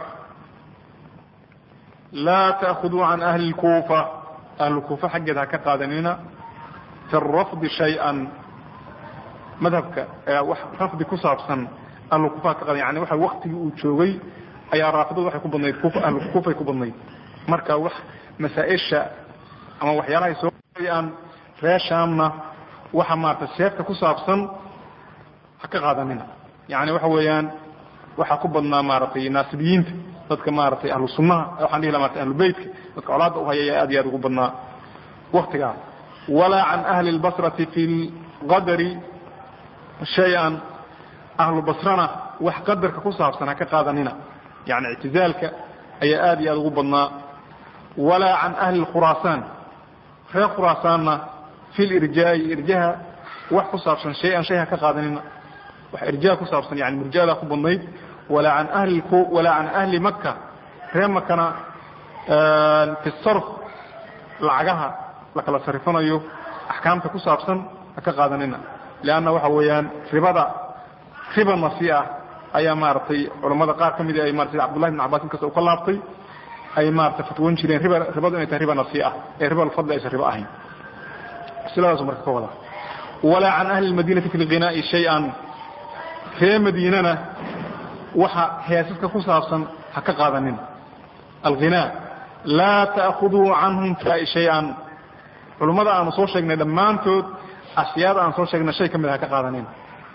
laa ta'khuduu can ahli lkuufa ahlu kuufa xaggeed ha ka qaadanina fi rafdi shay-an madhabka wax rafdi ku saabsan ahlu kuufa ha ka qaadan yani waxa waktigii uu joogay ayaa raafidadu waxay ku badnayd kuufa ahlu kuufay ku badnayd marka wax masaa-isha ama waxyaalahay soo aan reer shaamna waxa maarata seefta ku saabsan ha ka qaadanina yani waxa weeyaan waxaa ku badnaa maaragtay naasibiyiinta dadka maaragtay ahlu sunnaha waxaan dhihi laha maarata ahlu beytka dadka colaadda u haya ayaa aad iyo aad ugu badnaa waktigaa walaa can ahli lbasrati fi lqadari shay-an ahlu basrana wax qadarka ku saabsan ha ka qaadanina yani ictizaalka ayaa aad iyo aad ugu badnaa walaa can ahli khuraasaan reer khuraasaanna fi lirjaa'i irjaha wax ku saabsan shay-an shay ha ka qaadanina wax irjaa ku saabsan yani murjaadaa ku badnayd walaa can ahli walaa can ahli maka reer makana fi sarf lacagaha la kala sarifanayo axkaamta ku saabsan ha ka qaadanina leanna waxa weeyaan ribada riba nasii'a ayaa maaragtay culammada qaar ka mid ay maratay cabdullahi bn cabbaas inkasta u ka laabtay ay maaragtay fatwoon jireen riba ribadu inay tahay riba nasii'a ee riba alfadli aysan ribo ahayn siladaasu marka ka wada walaa can ahli lmadinati fi lghinaa'i shay-an ree madiinana waxa heesaska ku saabsan ha ka qaadanin alghinaa laa ta'khuduu canhum shay-an culummada aanu soo sheegnay dhammaantood ashyaada aan soo sheegnay shay ka mid ha ka qaadanin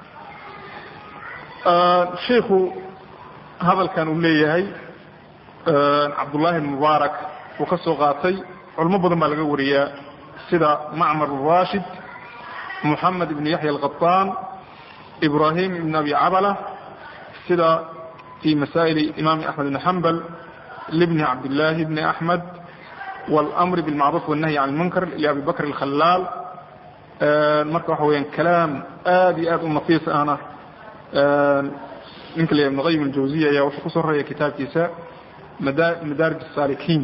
shiikhu hadalkan uu leeyahay cabdullaahi bn mubaarak uu ka soo qaatay culimo badan baa laga wariyaa sida macmar rashid moxamed ibn yaxya alqaطaan ibrahim ibn abi cabala sida fi masaa'il imaam axmed ibn xambal libni cabdillaahi bni axmed wاlmri bilmacruuf wالnahyi can lmunkar liabi bakr alkhalaal marka waxa weyaan kalaam aad iyo aad u nafiis ahna ninka la ibn qayim aljawziya ayaa wuxuu kusoo raraya kitaabkiisa madaarij الsaalikiin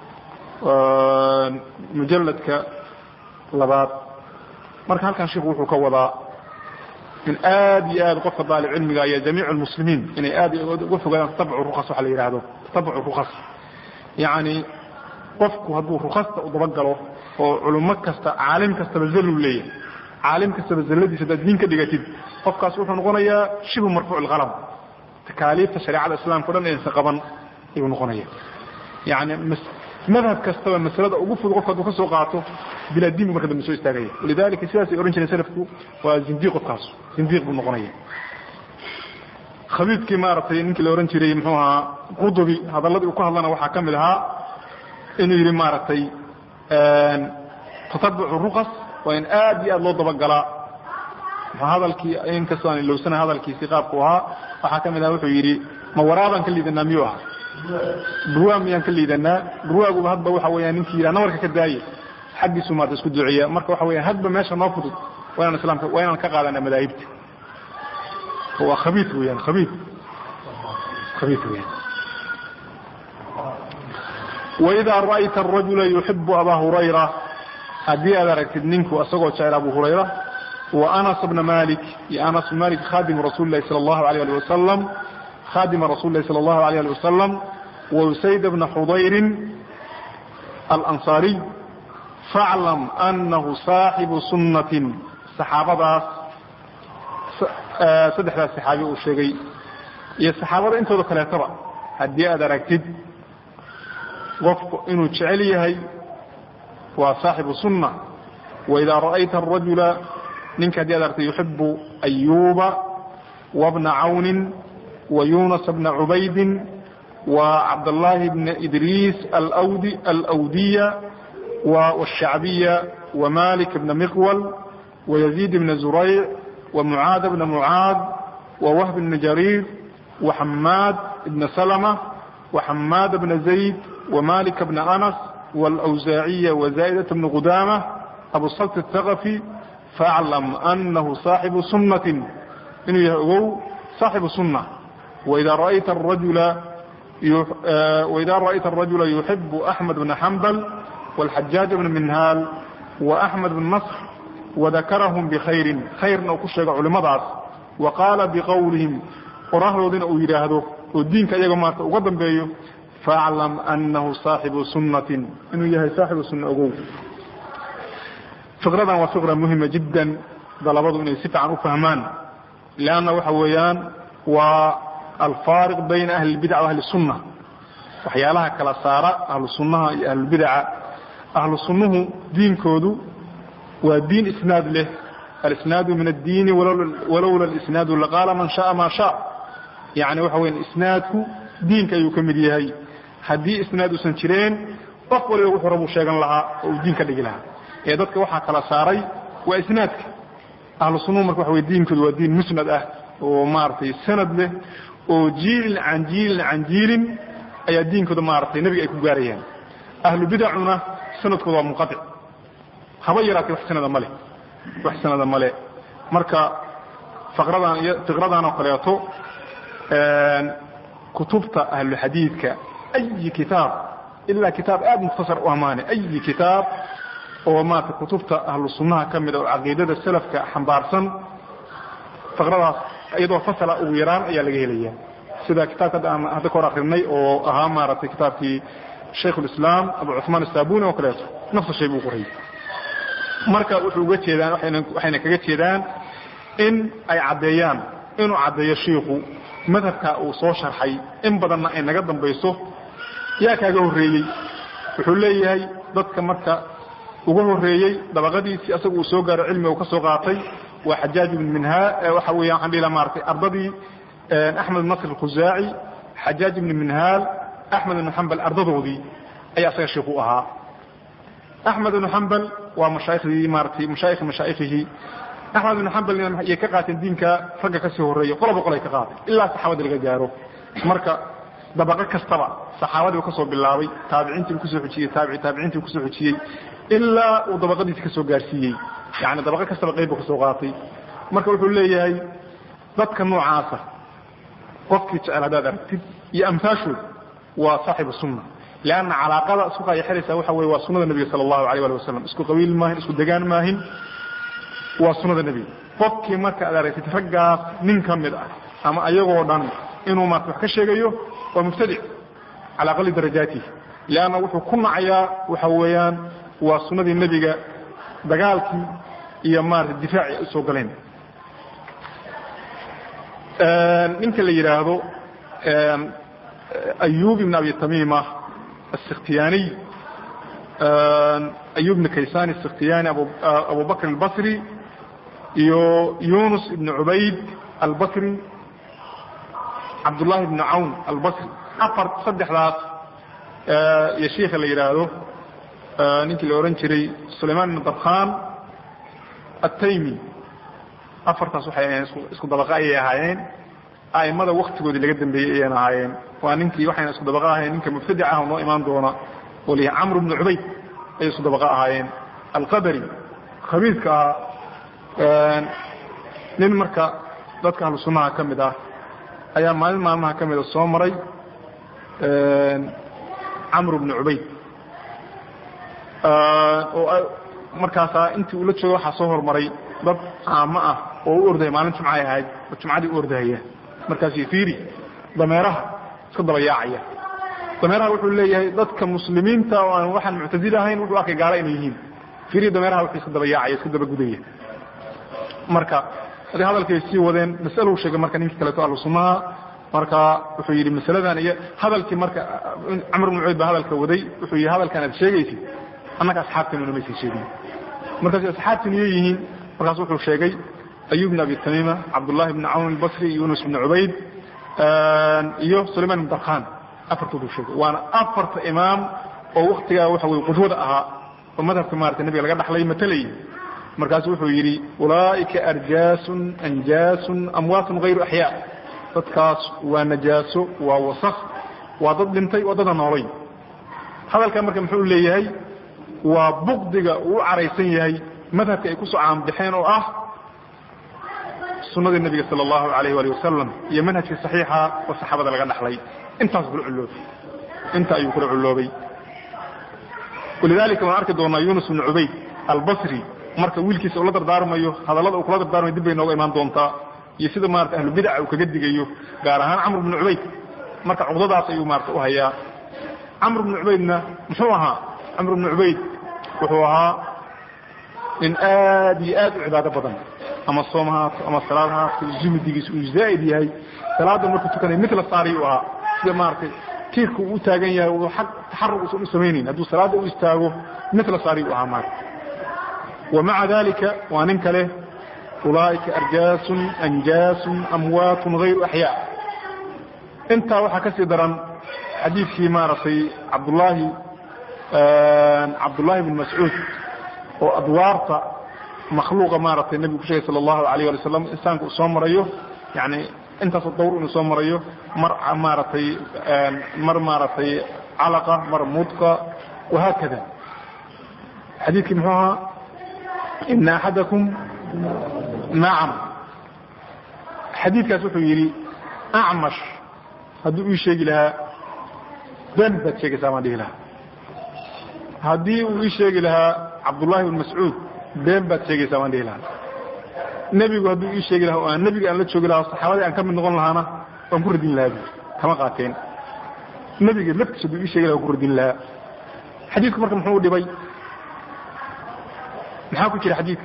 mujaladka labaad marka halkan shiku wuxuu ka wadaa in aad iyo aad qofka daalib cilmiga iyo jamiic اlmuslimiin inay aad uga fogaadaan tatabcu rukas waxa la yidhaahdo tatabcu rukas yani qofku hadduu rukasta u dabagalo oo culummo kasta caalim kastaba zaluu leeyahay caalim kastaba zalladiisa hadaad diin ka dhigatid qofkaas wuxuu noqonayaa shibu marfuuc اlqalam takaaliifta shareecada islamka o dhan inaysan qaban ayuu noqonaya yani madhab kastaba masalada ugu fudud qofka hadduu ka soo qaato bilaa diin bu marka dambe soo istaagaya walidalika sidaasay ohan jireen salafku waa zindiiq qofkaas zindiiq buu noqonaya khabiibkii maaragtay ninkii la ohan jiray muxuu ahaa qudubi hadalladii uu ku hadlana waxaa ka mid ahaa inuu yidhi maaragtay tatabucu rukas waa in aad iyo aad loo dabagalaa hadalkii inkastoo aan ilowsana hadalkiisii qaabku ahaa waxaa ka mid aha wuxuu yidhi ma waraabaan ka liidanaa miyuu ahaa durwaa miyaan ka liidanaa durwaaguba hadba waxa weyaan ninkii yidhaha nabarka ka daaye xaggiisu maarta isku duceeya marka waxa weya hadba meesha noo fudud waa inaan islaamka waa inaan ka qaadanaa madaahibta waa khabiid weyaan khabiid khabiid weyaan waidaa ra'ayta arajula yuxibu abaa hurayra haddii aad aragtid ninku isagoo jecel abu hurayra wa anas bna malik iyo anas bn malik khadimu rasuli lahi sala allahu alayh ali wasalam khadima rasuli lahi sala allahu alayh ali wasalam wa usayd bna xudayrin alansaariy faclam anahu saaxibu sunnatin saxaabadaas saddexdaas saxaabi uu sheegay iyo saxaabada intooda kaleetaba haddii aad aragtid qofku inuu jecel yahay waa saaxibu sunna waidaa ra'ayta arajula ninka haddii ad aragtay yuxibu ayuba wabna cawnin wa yunus bna cubaydin wa cabdاllahi bna idriis alwdi alawdiya washacbiya wamalik bna miqwal wayaziid bna zurayc wamucaad bna mucaad wawahb bna jariir waxamaad bna salma waxamaad bna zayd ومالك بن أنس والأوزاعية وزائدة بن قدامة أبو الصلت الثقفي فاعلم أنه صاحب سنة إنه يهو صاحب سنة وإذا رأيت الرجل وإذا رأيت الرجل يحب أحمد بن حنبل والحجاج بن منهال وأحمد بن نصر وذكرهم بخير خير نو كشيغ علماء داس وقال بقولهم قراهودين او يراهدو ودين كايغا ما uga dambeeyo fa'lam annahu saahibu sunnatin inuu yahay saahibu sunna ugu fikradan waa fikra muhiima jiddan dalabadu inay si fiican u fahmaan laana waxa weeyaan waa الفارق بين أهل البدع وأهل السنة وحيالها كلا سارة أهل السنة أهل البدع أهل السنة دين كودو ودين إسناد له الإسناد من الدين ولولا الإسناد لقال من شاء ما شاء يعني وحوين إسناده دين كي يكمل يهي هدي إسناد سنشرين أقول له وحرموا شيئا لها ودين كدق لها يددك وحا كلا ساري وإسنادك أهل السنة مرك وحوين دين كودو ودين مسند أهل ومارتي سند له وجيل عن جيل عن جيل أي الدين كده مارتي نبي أيكو جاريان أهل بدعنا سند كده منقطع خبيرات وحسنا ذا ملء وحسنا ذا ملء مركا فقرضان تقرضان وقلياته كتبت أهل الحديث كأي كتاب إلا كتاب آد مختصر وأماني أي كتاب وما كتبت أهل السنة كمل العقيدة السلف كحنبارسن فقرضان أيضا فصل أويران أي لغيلية سيدا كتاب هذا كورا خرني أو أهم مارتي كتاب في شيخ الإسلام أبو عثمان السابوني وكلاته نفس الشيء بقري مركا وحوجة كذا وحين كذا كذا إن أي عديان إنه عدي شيخه مذهب كأوصو شرحي إن بدنا إن قدم بيسه يا كجوه ريي وحولي هاي ضد مركا وجوه ريي دبغدي سياسة وسوجر علمي وكسوقاتي وحجاج من منها وحويان حبيلا مارتي أرضي أحمد النصر الخزاعي حجاج من منهال أحمد بن حنبل أرضي أي أصير شيخوها أحمد بن حنبل ومشايخه مارتي مشايخ مشايخه أحمد بن حنبل يكقات الدين كفرق كسيه الرئي قرب قرأ يكقات إلا صحابة الغجارو مركا دبقى كستبع صحابة وكسوا بالله تابعين تلكسوا حجية تابعي تابعين تلكسوا حجية إلا ودبقى دي تكسوا قارسية يعني دبقى كستبع قيب وكسوا غاطي مركا وحول لي هاي ضدك النوع عاصر قفك يتسأل هذا درتب يأمثاشوا وصاحب السنة لأن علاقة سوق يحرس وحوي وسنة النبي صلى الله عليه وسلم اسكو قويل ماهن اسكو دقان ماهن وسنة النبي قفك مركا أداري تتفقى من كمل أما أيغو دان إنه ما تحكش يجيه ومبتدع على أقل درجاته لأنه وحو كنا عيا وحويان وسنة النبي دقالك يمار الدفاع سوق لين ninka la yiraahdo أيوب بن أبي تميمة السختياني أيوب بن كيسان السختياني أبو, أبو بكر البصري يونس بن عبيد البصري عبد الله بن عون البصري أفر صدح لاس يا شيخ اللي يراهdo ninki la oran jiray سليمان بن طبخان التيمي afartaas waxay isku dabaqa ay ahaayeen aimada waqtigoodii laga dambeeyay ay ahaayeen waa ninkii waxayna isku dabaqa ahaayeen ninka mubtadic ah oo imaan doona wali Amr ibn Ubayd ay isku dabaqa ahaayeen al-Qadari khabiirka ee nin marka dadka ahlu sunnaha kamid ah ayaa maalin maalmaha kamid ah soo maray ee Amr ibn Ubayd oo markaas intii uu la joogo waxa soo hormaray dad caama ah oo u orday maalin jumcay ahayd jumcadii u ordayay markaas fiiri dameeraha isku dabayaacaya dameeraha wuxuu leeyahay dadka muslimiinta oo aan waxan mu'tazila ahayn wuxuu arkay gaala inay yihiin fiiri dameeraha wuxuu isku dabayaacaya isku daba gudaya marka hadii hadalkay si wadeen mas'alo sheegay marka ninka kale oo sunnaha marka wuxuu yiri mas'aladan iyo hadalkii marka Amr ibn Ubayd hadalka waday wuxuu yiri hadalkan aad sheegaysid annaka asxaabteenu ma sheegin markaas asxaabteenu yihiin markaas wuxuu sheegay أيوب بن أبي تميمة عبد الله بن عون البصري يونس بن عبيد iyo سليمان بن طبخان أفرت الشيء وأنا أفرت إمام أو وقتها وحوي قدوة أها ومذهب كمارة النبي لقد حلي مثلي مركز وحويري أولئك أرجاس أنجاس أموات غير أحياء تتكاس ونجاس ووسخ وضد لنتي وضد نارين هذا الكلام كم حلو لي هي وبغض وعريسين هي مذهب كيكوس عام بحين وأه سنة النبي صلى الله عليه وآله وسلم هي منهج صحيحة والصحابة لقد نحلي انت أصبر علوبي انت أيوك العلوبي ولذلك ما أركض دونا يونس بن عبيد البصري marka wiilkiisa uu la dardaarmayo hadallada uu kula dardaarmayo dib bay nooga imaan doontaa iyo sida maarta ahlu bid'a uu kaga digayo gaar ahaan Amr ibn Ubayd marka cudadaas ayuu maarta u hayaa Amr ibn Ubaydna muxuu ahaa Amr ibn Ubayd wuxuu ahaa in aad iyo aad u cibaado badan ama soomaha ama salaadaha jimidigiisu uu zaid yahay salaada markuu tukanay midla saari u ahaa sida maarta tiirku uu taagan yahay uu xaq taxarrug uu sameeyeen haduu salaada uu istaago midla saari u ahaa maarta ومع ذلك وانك له أولئك أرجاس أنجاس أموات غير أحياء انت وحكا سيدرا حديث فيما رسي عبد الله عبد الله بن مسعود وأدوارت مخلوقة ما رسي النبي كشي صلى الله عليه وسلم إنسان كأسوام مريه يعني انت تصدور أنه سوام مريه مر ما رسي مر ما رسي علقة مر مدقة وهكذا حديث كمهوها إن أحدكم نعم حديث كاسوحو يري أعمش هدو يشيق لها ذنبت شيء سامان ديه لها هدو يشيق لها عبد الله بن مسعود ذنبت شيء سامان ديه لها النبي هدو يشيق لها النبي أن لا تشيق لها الصحابة أن كم من نقول لها أنا وانكر دين لها كما قاتين النبي لبت هدو يشيق لها وانكر دين لها حديث مركب محمود دبي maxaa ku jira xadiidka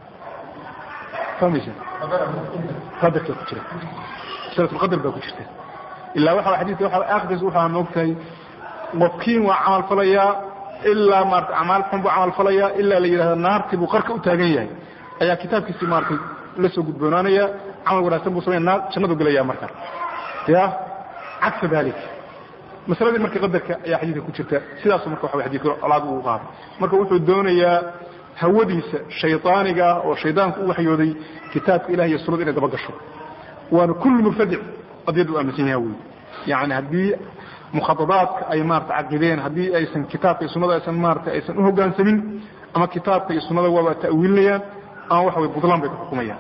fahmaysa qadarka ku jira salatul qadar baa ku jirta ilaa waxa xadiidka waxa aakhirkiisa waxa noogtay qofkiin waa amal falaya illa marta amal xun buu amal falaya illa la yiraahdo naarti buu qarka u taagan yahay ayaa kitaabkiisa markay la soo gudboonaanaya amal wanaagsan buu sameeyaa jannadu galaya marka ya عكس ذلك مسألة markii qadarka ayaa xadiidka ku jirta sidaas marka waxa xadiidku alaab uu qaad marka wuxuu doonayaa hawadiisa shaytaaniga oo shaydaanku u waxyooday kitaabka ilaahay iyo sunnada inay daba gasho waana kullu mubtadi' qadiyadu aaminsan yahay yani hadii mukhatabaat ay maarta aqideen hadii aysan kitaabka iyo sunnada aysan maarta aysan u hoggaansamin ama kitaabka iyo sunnada waa ta'wiilinayaan aan wax way budlaan bay ku xukumayaan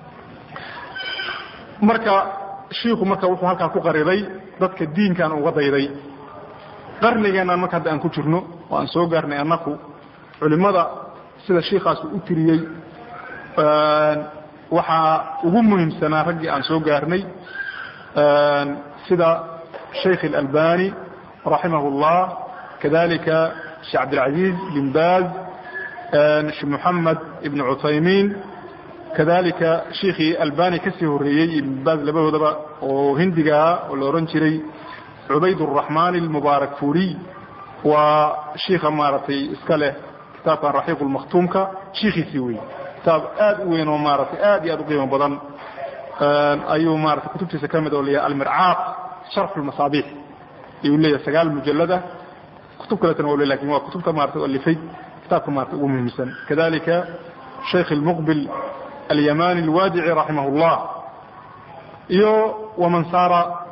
marka sheekhu marka wuxuu halka ku qariray dadka diinkan uga dayday qarnigeena marka aan ku jirno oo aan soo gaarnay annaku culimada sida sheekhaas uu tiriyay waxa ugu muhiimsanaa ragii aan soo gaarnay sida Sheikh Al-Albani rahimahullah kadalika Sheikh Abdul Aziz bin Baz Sheikh Muhammad ibn Uthaymin kadalika Sheikh Albani kasii horeeyay ibn Baz labadoodaba oo hindiga oo la oran jiray Ubayd ar-Rahman al-Mubarakfuri wa Sheikh Maratay iskale كتاب الرحيق المختوم كا شيخي سوي كتاب آد وين ومارت آد يا دقيقة بدن أيوة مارت كتبت سكامة دولية المرعاق شرح المصابيح يقول لي سجال مجلدة كتب كلا تنقول لكن هو كتبت مارت اللي في كتاب مارت أمي مسن كذلك شيخ المقبل اليماني الوادعي رحمه الله يو ومن صار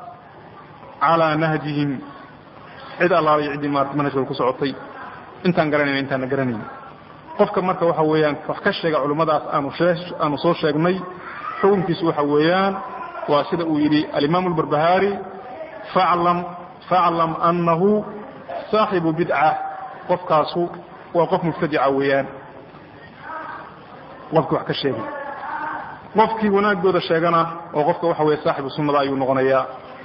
على نهجهم إذا الله يعدي مارت منهج الكسعطي intaan garanay intaan garanay qofka marka waxa weeyaan wax ka sheega culimadaas aanu sheeg aanu soo sheegnay xukunkiisu waxa weeyaan waa sida uu yiri al-Imam al-Barbahari fa'lam fa'lam annahu saahibu bid'ah qofkaasu waa qof mubtadi'a weeyaan qofka wax ka sheegay qofkii wanaagooda sheegana oo qofka waxa weey saahibu sunnada ayuu noqonayaa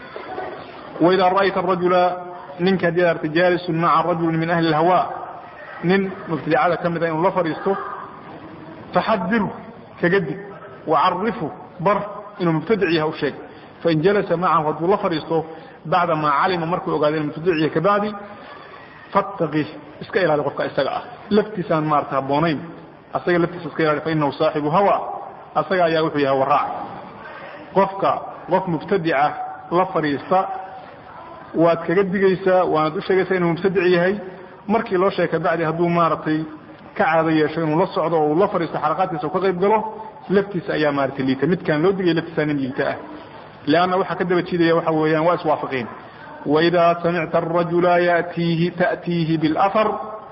وإذا رأيت الرجل منك ديار تجالس مع الرجل من أهل الهواء nin mubtadi'ada kamid ah in la fariisto taxadiru kagadi وعرفه bar inuu mubtadi'i yahay sheeg fa in jalasa ma'ahu hadu la fariisto bacda ma calima markuu ogaadeen mubtadi'i ka baadi fattaqi iska ilaali qofka isaga ah laftiisaan maarta boonayn asaga laftiisa iska ilaali fa innahu saahibu hawa asaga ayaa wuxuu yahay waraac qofka qof mubtadi'a la fariista waad kaga digaysaa waad u sheegaysaa inuu mubtadi'i yahay markii loo sheekay bacdi haduu maaratay ka caado yeesho inuu la socdo oo la fariisto xaraqaadkiisa ka qayb galo laftiisa ayaa maaratay liita mid kan loo digay laftiisa in liita ah laana waxa ka daba jiidaya waxa weeyaan waa iswaafaqeen وإذا سمعت الرجل يأتيه تأتيه بالأثر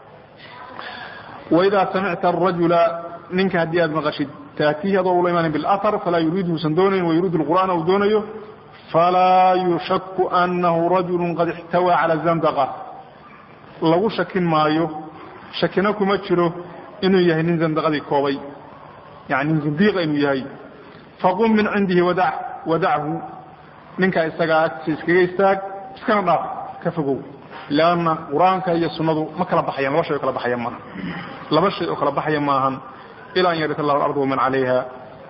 وإذا سمعت الرجل منك هديات مغشد تأتيه ضوء الإيمان بالأثر فلا يريده سندون ويريد القرآن ودونه فلا يشك أنه رجل قد احتوى على الزندقة لو شك مايو shakina kuma jiro inuu yahay nin zandaqadii koobay yani nin zindiiqa inuu yahay faqum min cindihi wadac wadachu ninka isaga agtiisa iskaga istaag iskana dhaaf ka fogow laana quraanka iyo sunnadu ma kala baxayaan laba shay oo kala baxayaan maaha laba shay oo kala baxaya maahan ila an yarith Allahu al-ardha wa man 'alayha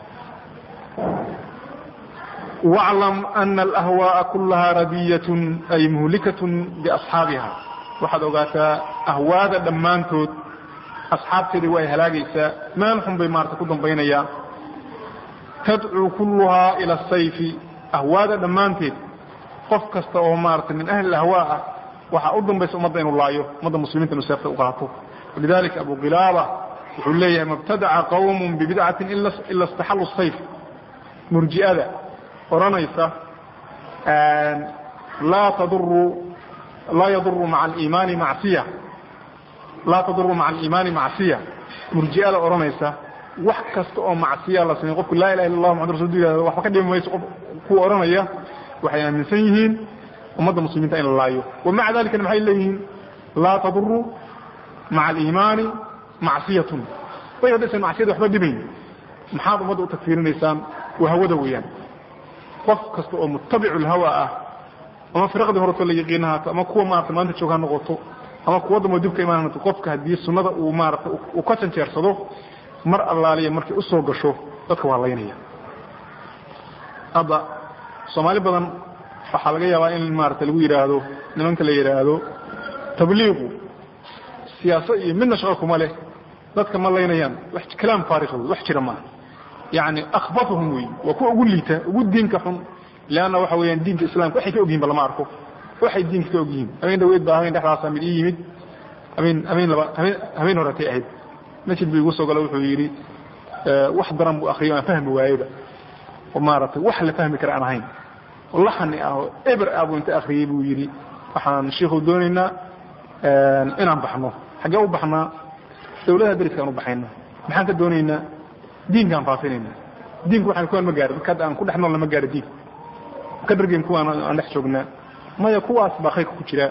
wa'lam anna al-ahwa'a kullaha radiyatun ay muhlikatun bi ashabiha waxaad ogaataa ahwaada dhammaantood asxaabteedii way halaagaysaa meel xun bay maarta ku dambaynayaan tadcuu kulluhaa ila asayfi ahwaada dhammaanteed qof kasta oo maarata min ahli ahwaa ah waxaa u dambaysa ummadda inuu laayo ummadda muslimiinta inuu seefta u qaato walidalika abu qilaaba wuxuu leeyahay mabtadaca qawmun bibidcatin ila istaxallu sayf murji'ada oranaysa laa taduru laa yaduru maca aliimaani macsiya laa taduru maca aliimaani macsiya murji'ada oranaysa wax kasta oo macsiya la sameeyo qofku laa ilaha illa allah muhammad rasuul ilaahi wax ka dhimi mayso qof ku oranaya waxay aaminsan yihiin ummadda muslimiinta in la laayo wamaca dalika maxay leeyihiin laa taduru maca aliimaani macsiyatun way hadaysan macsiyada waxba dhimayn maxaad ummadda u takfiirinaysaan waa hawada weeyaan qof kasta oo muttabicu lhawa ah ama firqadii horeto la yaqiinahato ama kuwa maarata maanta jooga ha noqoto ama kuwa damo dibka imaanato qofka haddii sunnada uu maarata uu ka janjeersado mar allaaliya markay u soo gasho dadka waa laynaya hadda soomaali badan waxaa laga yaabaa in maarata lagu yidhaahdo nimanka la yidhaahdo tabliiqu siyaaso iyo midna shaqo kuma leh dadka ma laynayaan wax kalaam faariq wax jira maaha yani akhbatuhum wey waa kuwa ugu liita ugu diinka xun leanna waxa weeyaan diinka islaamka waxay ka ogyihin ba lama arko waxay diinka ka ogyihiin habeen dhaweyd baa habeen dhexdaasa mid ii yimid habeen habeen laba habeen habeen horatay ahayd masjid buu igu soo gala wuxuu yidhi wax daran buu akhriyay aan fahmi waayeba oo maaragtay wax la fahmi kara aan ahayn oo laxani ah oo eber ah buu inta akhriyay buu yidhi waxaan sheekhu doonaynaa inaan baxno xaggee u baxnaa dawladaha deriskaan u baxayna maxaan ka doonaynaa diinkaan faafinayna diinku waxaan kuwaan ma gaari dadka aan ku dhex nool lama gaari diin ka dargeen kuwaan aan dhex joognaa maya kuwaas baa khayrka ku jira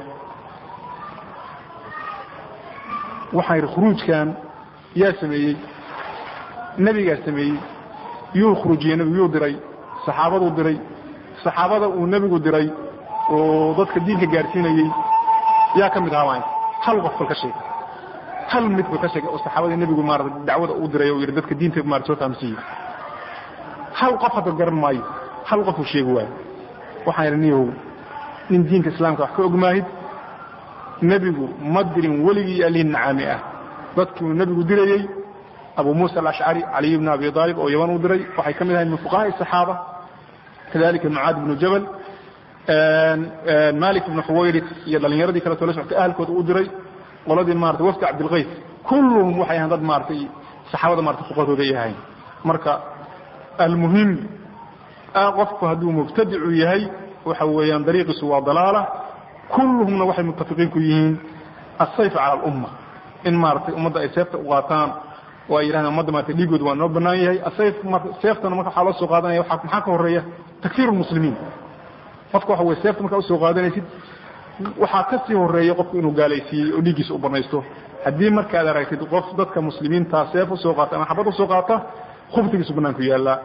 waxaan yidhi khuruujkan yaa sameeyey nebigaa sameeyey yuu khurujiyey nebigu yuu diray saxaabaduu diray saxaabada uu nebigu diray oo dadka diinka gaarsiinayey yaa ka mid ahaa waa hal qof bal ka sheega hal mid bal ka sheega oo saxaabadii nebigu maarata dacwada uu diray oo yidhi dadka diinta maarata soo fahamsiiyey hal qof hadda garan maayo hal qof uu sheegi waayo waxaan yidhi niyow nin diinka islaamka wax ka ogmaahid nebigu ma dirin weligii aliin nacaami ah dadkii uu nebigu dirayey abu muusa alashcari caliy ibn abi aalib oo yaman uu diray waxay ka mid ahayn min fuqahaai saxaaba kadalika mucaad ibnu jabal malik ibnu xuwayrid iyo dhalinyaradii kaleto la socotay ahalkooda uu diray qoladii maarata wafdi cabdilkays kulluhum waxay ahayn dad maaratay saxaabada maarata fuqahadooda ay ahayn marka almuhim qofku hadduu mubtadicu yahay waxa weeyaan dariiqiisu waa dalaala kulluhumna waxay muttafiqiin ku yihiin asayf cala alumma in maaragtay ummadda ay seefta u qaataan oo ay yidhahdaan ummadda maarata dhiigooda waa noo bannaan yahay asayf marka seeftana marka waxaa loo soo qaadanaya waxaa maxaa ka horreeya takfiiru lmuslimiin qofka waxa weye seefta markaa usoo qaadanaysid waxaa ka sii horreeya qofku inuu gaalaysiiyey oo dhiiggiisa u banaysto haddii markaad aragtid qof dadka muslimiintaa seef usoo qaata ama xabad usoo qaata khubtigiisu bannaanku yaallaa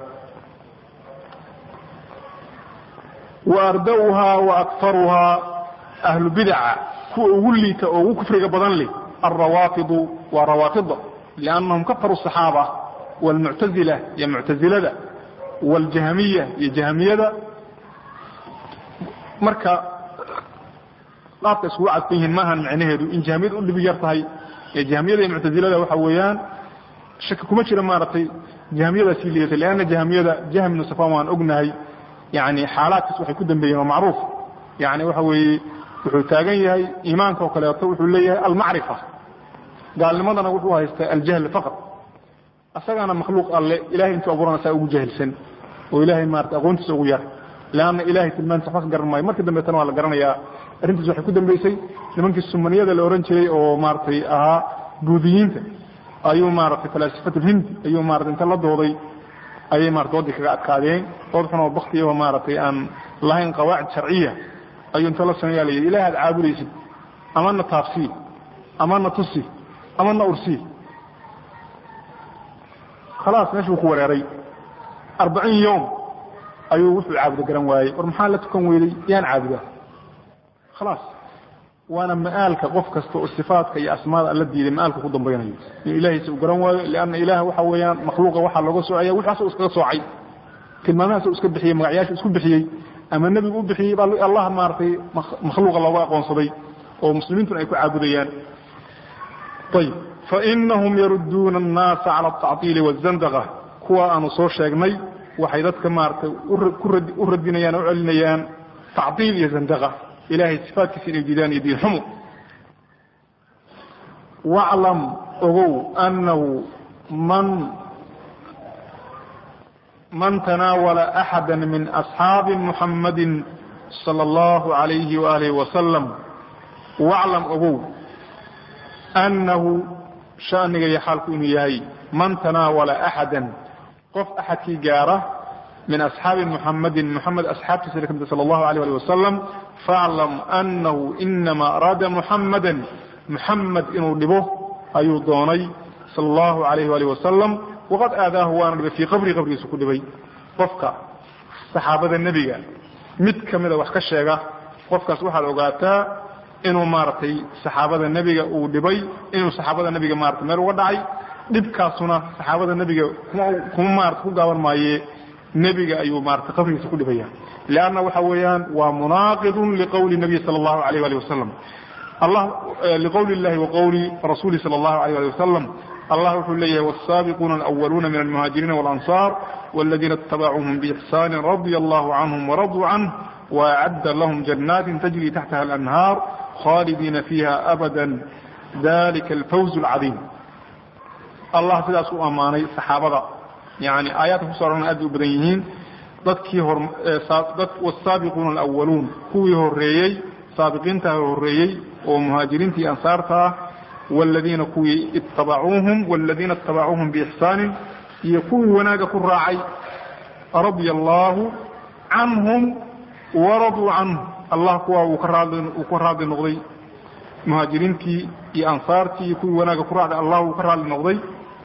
وأردوها وأكثرها أهل بدع كوليت أو كفر بدن لي الروافض وروافض لأنهم كفروا الصحابة والمعتزلة يا معتزلة والجهمية يا جهمية مركا لا تسوع فيهم مهن معناه إن جهمية اللي بيرتهي يا جهمية يا معتزلة وحويان شككوا ما شيء مارتي جهمية سيلية لأن جهمية جهم من صفوان أجنهي يعني حالات waxay ku dambeeyeen macruuf yani waxa weey wuxuu taagan yahay iimaanka oo kale oo wuxuu leeyahay al-ma'rifa gaalnimadana wuxuu haystaa al-jahl faqat asagana makhluuq alle ilaahay intuu abuurana saa ugu jahilsan oo ilaahay maarta aqoontiisa ugu yar laana ilaahay tilmaanta wax garan maayo markii dambe tan waa la garanayaa arintiis waxay ku dambeysay nimankii sumaniyada la oran jiray oo maartay ahaa buudiyiinta ayuu maartay falsafatul hindi ayuu maartay inta la dooday ayay maartoodii kaga adkaadeen qodoxna waqti oo maartay aan lahayn qawaacid sharciya ayuu inta la sameeyay ilaahay caabudaysid amana taafsiir amana tusi ama na ursi khalaas meeshuu ku wareeray arbaciin yawm ayuu wuxuu caabudo garan waayey war maxaa la tukan weeyay yaan caabuda khalaas وانا مآلك قف كستو صفاتك يا اسماء الله ديده مآلك ku dambaynayo in ilaahay si garan waayo laana ilaahay waxa weeyaan makhluuqa waxa laga soocay waxa soo iska soocay tilmaamaha soo iska bixiyay magacayaasha isku bixiyay ama nabigu u bixiyay baa Allah maartay makhluuqa looga aqoonsaday oo muslimiintu ay ku caabudayaan طيب فانهم يردون الناس على التعطيل والزندقه kuwa aanu soo sheegnay waxay dadka maartay u radinayaan oo celinayaan تعطيل iyo zandaqa إلهي صفات كثير جدان يدين حمو واعلم أغو أنه من من تناول أحدا من أصحاب محمد صلى الله عليه وآله وسلم واعلم أغو أنه شأنك يحالك إنياي من تناول أحدا قف أحد كي جاره من أصحاب محمد محمد أصحاب سيدنا صلى الله عليه وسلم فاعلم أنه إنما أراد محمدا محمد إنه لبه أيضاني صلى الله عليه وآله وسلم وقد آذاه وانا في قبر قبر سكو لبي وفق صحابة النبي مد كمدا وحكا الشيغة وفق سوحة الأغاتا إنه مارتي صحابة النبي ولبي إنه صحابة النبي مارتي مير ودعي لبكا سنة صحابة النبي كم مارتي قاور مايه نبي أيو مارت قبره سكول بيان لأنه وحويان ومناقض لقول النبي صلى الله عليه وآله وسلم الله لقول الله وقول رسوله صلى الله عليه وآله وسلم الله حليه والسابقون الأولون من المهاجرين والأنصار والذين اتبعوهم بإحسان رضي الله عنهم ورضوا عنه وأعد لهم جنات تجري تحتها الأنهار خالدين فيها أبدا ذلك الفوز العظيم الله سيدا سوء أماني صحابة يعني آيات فصارنا أدو بدينين ضدكي هر ضد والسابقون الأولون كوي هريي سابقين تا هريي ومهاجرين تي أنصارتا والذين كوي اتبعوهم والذين اتبعوهم بإحسان يكوي وناقة الراعي رضي الله عنهم ورضوا عنه الله كوا وكراد النغضي مهاجرين تي أنصارتي يكوي وناقة الراعي الله وكراد النغضي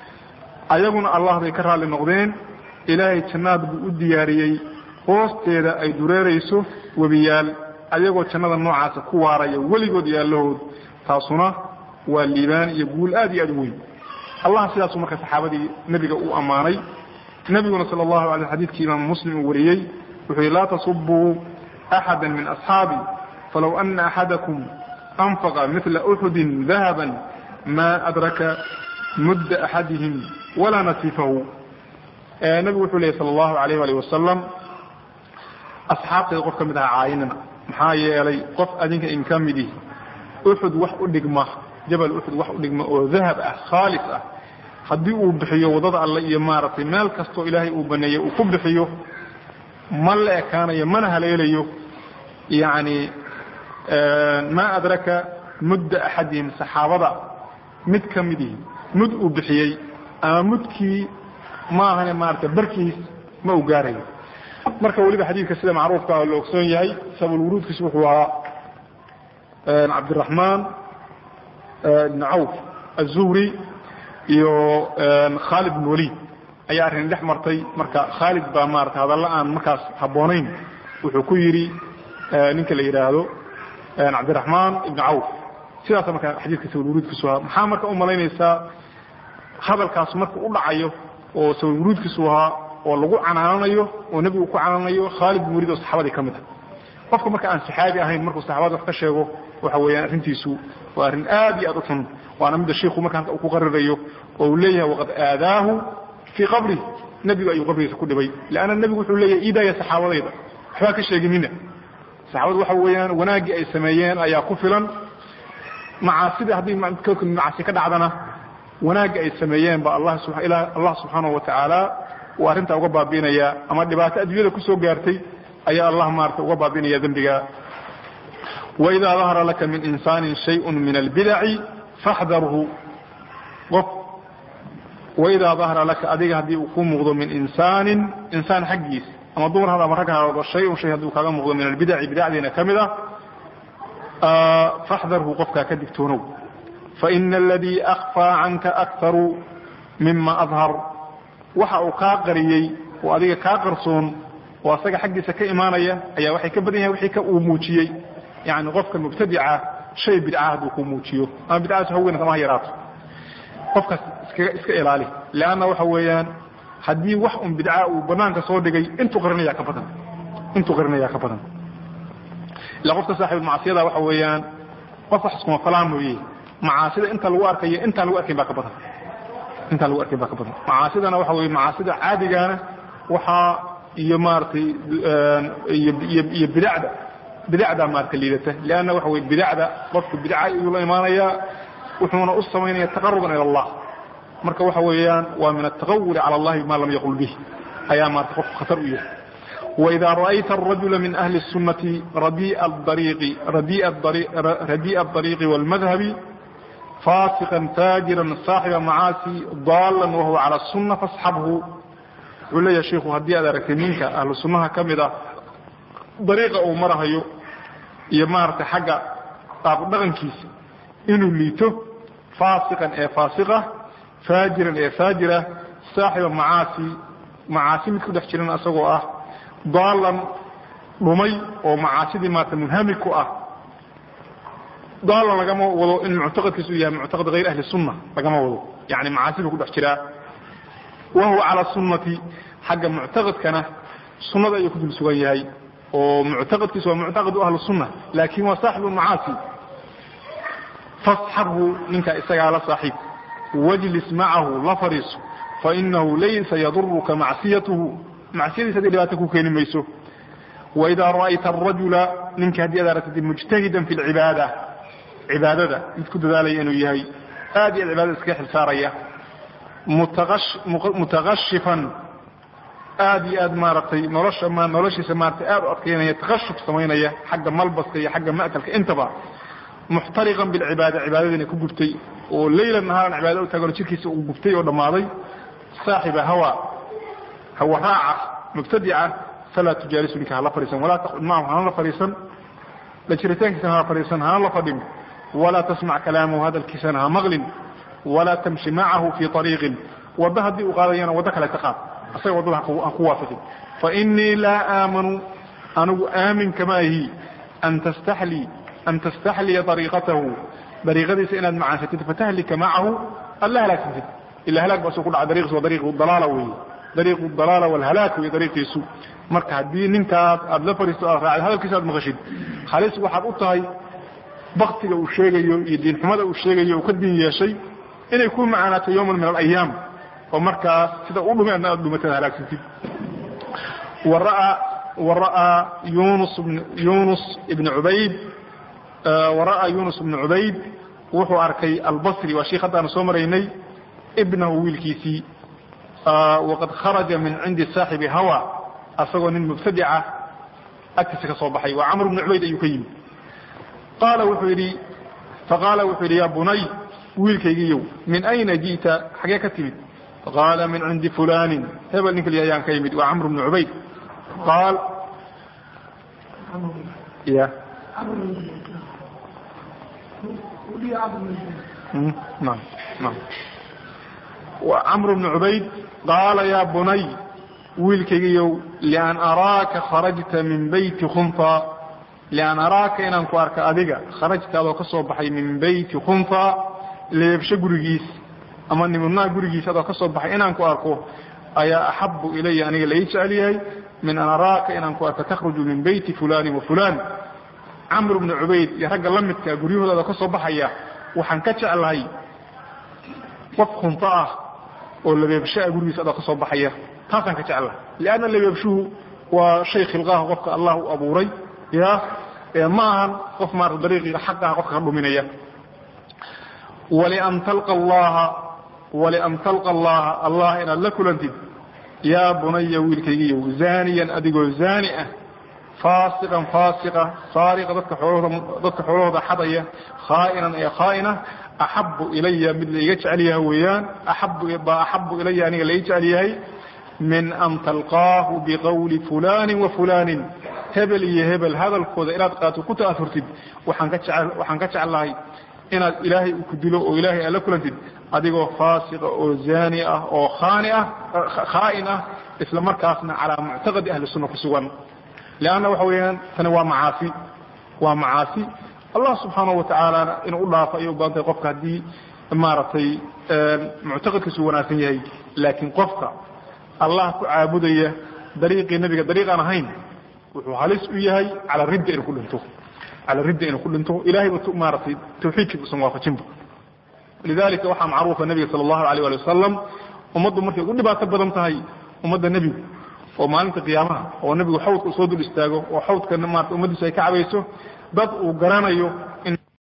ayaguna Allah bay ka raali noqdeen ilaahay jannada buu u diyaariyay hoosteeda ay dureerayso wabiyaal ayagoo jannada noocaas ku waaraya waligood yaalahood taasuna waa liibaan iyo guul aad iyo aad weyn Allah sidaas marka saxaabadii nabiga uu amaanay nabiguna sallallahu alayhi xadiidkii imaam muslim uu wariyay wuxuu la tasubbu ahadan min ashabi falaw anna ahadakum anfaqa mithla uhud dhahaban ma adraka مد أحدهم ولا نصيفه نبي وحولي صلى الله عليه وآله وسلم أصحاب قف كمدها عايننا محايا لي قف أدينك إن كمدي أحد وح أدقمة جبل أحد وح أدقمة وذهب خالص حديقوا بحيو وضضع الله يمارة مال كستو إلهي أبنيه وكب بحيو ملا كان يمنها ليليه يعني ما أدرك مد أحدهم صحابة مد كمدي mud uu bixiyay ama mudkii ma ahane maarta barkiis ma u gaaray marka waliba xadiidka sida macruufka ah loo ogsoon yahay sabab wuruudkiisu wuxuu ahaa عبد الرحمن بن عوف الزهري iyo Khalid bin Walid ayaa arin dhex martay marka Khalid baa maarta hadalla aan markaas haboonayn wuxuu ku yiri ninka la yiraahdo عبد الرحمن بن عوف sidaas marka xadiidka soo wuruudkiisu ah maxaa marka u malaynaysaa hadalkaas marka u dhacayo oo soo wuruudkiisu ah oo lagu canaanayo oo nabigu ku canaanayo Khalid bin Walid oo saxaabada kamid ah qofka marka aan saxaabi ahayn markuu saxaabada wax ka sheego waxa weeyaan arintiisu waa arin aad iyo aad u xun waana mid sheekhu marka uu ku qarirayo oo uu leeyahay waqad aadaahu fi qabri nabigu ayuu qabriisa ku dhibay laana nabigu wuxuu leeyahay iidaya saxaabadayda waxa ka sheeginina saxaabadu waxa weeyaan wanaagi ay sameeyeen ayaa ku filan معاصي هذه كلكم معاصي كذا عدنا وناجع يسميين بقى الله سبحانه إلى الله سبحانه وتعالى وأنت أوقع بينا يا أما دبعت أدوية كسو جارتي أي الله مارت أوقع بينا يا ذنبك وإذا ظهر لك من إنسان شيء من البدع فاحذره وإذا ظهر لك أديك هذه أقوم مغضو من إنسان إنسان حقيس أما دور هذا مركها هذا الشيء وشيء هذا كلام مغضو من البدع بدع دينا كاملة آه فاحذره قفك كدكتونه فإن الذي أخفى عنك أكثر مما أظهر waxa uu ka qariyay oo adiga ka qarsoon oo asaga xaqiisa ka iimaanaya ayaa waxay ka badan yahay wixii ka uu muujiyay yaani qofka mubtadi'a shay bid'ah uu ku muujiyo ama bid'aas haween kama yaraato qofka iska iska ilaali laana waxa weeyaan hadii wax un bid'a uu banaanka soo dhigay intuu qarinaya ka badan intuu qarinaya ka badan la qofka saaxiib maasiyada waxa weeyaan qof wax isku falaan mooyee macaasida inta lagu arkayo inta lagu arkay baa ka badan inta lagu arkay baa ka badan macaasidana waxa weey macaasida caadigaana waxa iyo maartay iyo iyo bid'ada bid'ada maarka liidata laana waxa weey bid'ada qofku bid'a uu la iimaanaya wuxuuna u sameeynaya taqarruban ila Allah marka waxa weeyaan waa min at-taqawwul ala Allah ma lam yaqul bih ayaa maarta qof khatar u yahay وإذا رأيت الرجل من أهل السنة رديء الطريق رديء الطريق رديء الطريق والمذهب فاسقا تاجرا صاحب معاصي ضالا وهو على السنة فاصحبه ولا يا شيخ هدي هذا ركنينك أهل السنة كمذا طريقة أو مرة هيو يمارت حاجة طاب دغن كيس إنه ليته فاسقا إيه فاسقة فاجرا إيه فاجرة صاحب معاصي معاصي مثل دحشرين أسوأه ضالا رمي ومعاصي ما تنهمك أه ضالا لقما وضو إن معتقد كسوية معتقد غير أهل السنة لقما وضو يعني معاصي بكل احتراء وهو على السنة حق معتقد كان السنة يكتب السوية ومعتقد كسوية معتقد أهل السنة لكن هو صاحب المعاصي فاصحبه منك إستقال صاحب واجلس معه لفرس فإنه ليس يضرك معصيته معصية سدلاتك كين ميسو وإذا رأيت الرجل منك هذه أدارة مجتهدا في العبادة عبادة يذكر ذلك أنه يهي هذه العبادة سكيح السارية متغش متغشفا هذه أدمارتي نرش ما نرش سمارتي أرقينا يتغشف سمينية حق ملبسي حق مأكلك انتبع محترقا بالعبادة عبادة يكون قفتي وليلا نهارا عبادة وتقول شركي وقفتي ودماضي صاحب هوى هو راعة مبتدعة فلا تجالس لك على فريسا ولا تقعد معه على فريسا لشريتين كسان على فريسا على فضم ولا تسمع كلامه هذا الكسان مغل ولا تمشي معه في طريق وبهدي أغاضينا ودخل تقاط أصير وضوها قوافة فإني لا آمن أنا آمن كما هي أن تستحلي أن تستحلي طريقته طريقة سئنا معه فتهلك معه الله هلاك فتد إلا هلاك بس يقول على طريق وطريق الضلالة وهي طريق الضلالة والهلاك وطريق يسوء marka hadii ninkaas aad la fariisto raacay hadalkiisa aad maqashid xalis waxaad u tahay waqtiga uu sheegayo iyo diin xumada uu sheegayo uu ka diin yeeshay inay ku macaanaato yawm min al-ayyam oo marka sida uu dhumay aad dhumatay halaagsantid waraa waraa Yunus ibn Yunus ibn Ubayd waraa Yunus ibn Ubayd wuxuu arkay al-Basri wa sheekhadan soo maraynay ibnahu wilkiisi وقد خرج من عند صاحب هوى أصغر من مبتدعة أكسك صباحي وعمر بن عبيد يكيم قال وحيري فقال وحيري يا بني ويلكيجيو من أين جئت حقيقة تمت قال من عند فلان هبل نكل يا كيمد وعمر بن عبيد قال يا نعم نعم وعمر بن عبيد قال يا بني ويلكيو لأن أراك خرجت من بيت خنفا لأن أراك إن أنكوارك أدقى خرجت هذا قصوا بحي من بيت خنفا ليبشى قرقيس أما أني مننا قرقيس هذا قصوا بحي إن أنكواركو أيا أحب إلي أني ليس عليه من أن أراك إن أنكوارك تخرج من بيت فلان وفلان عمرو بن عبيد يحق لمتك قريه هذا قصوا بحي وحنكتش علي وفق خنفا ولا يبشى قرقيس هذا قصوا بحي تاسان كجعله لأن اللي يبشوه وشيخ الغاه وفق الله أبو ري يا معهن قف مار طريقي حقها قف خلو منيا ولأن تلقى الله ولأن تلقى الله الله إن لك لنتد يا بني ويلكيو زانيا أدقو زانئة فاسقا فاسقة سارقة ضدك حروض حضية خائنا يا خائنة أحب إلي من اللي يجعليها ويان أحب أحب إلي أن يجعليها من أن تلقاه بقول فلان وفلان هبل يهبل هذا الخوذ إلى تقاتل كنت أثرتد وحنكتش الله inaad ilaahay ku dilo oo ilaahay aad la kulantid adigoo faasiqa oo zaani ah oo khaani ah khaa'in ah isla markaasna calaa muctaqadi ahli sunna ku sugan lianna waxa weeyaan tani waa macaasi waa macaasi allah subxaanahu watacaala inuu u dhaafo ayay u badan tahay qofka haddii maaragtay muctaqadkiisu wanaagsan yahay laakiin qofka allah ku caabudaya dariiqii nebiga dariiqaan ahayn wuxuu halis u yahay cala ridda inuu ku dhinto cala ridda inuu ku dhinto ilahay ba maaragtay tawxiidkii usan waafajinba lidalika waxaa macruufa nebiga sala allahu alayh ali wasalam ummaddu markay ugu dhibaato badan tahay ummadda nebigu oo maalinta qiyaamaha oo nebigu xawdka uu soo dul istaago oo xawdka maarata ummaddiisu ay ka cabayso dad uu garanayo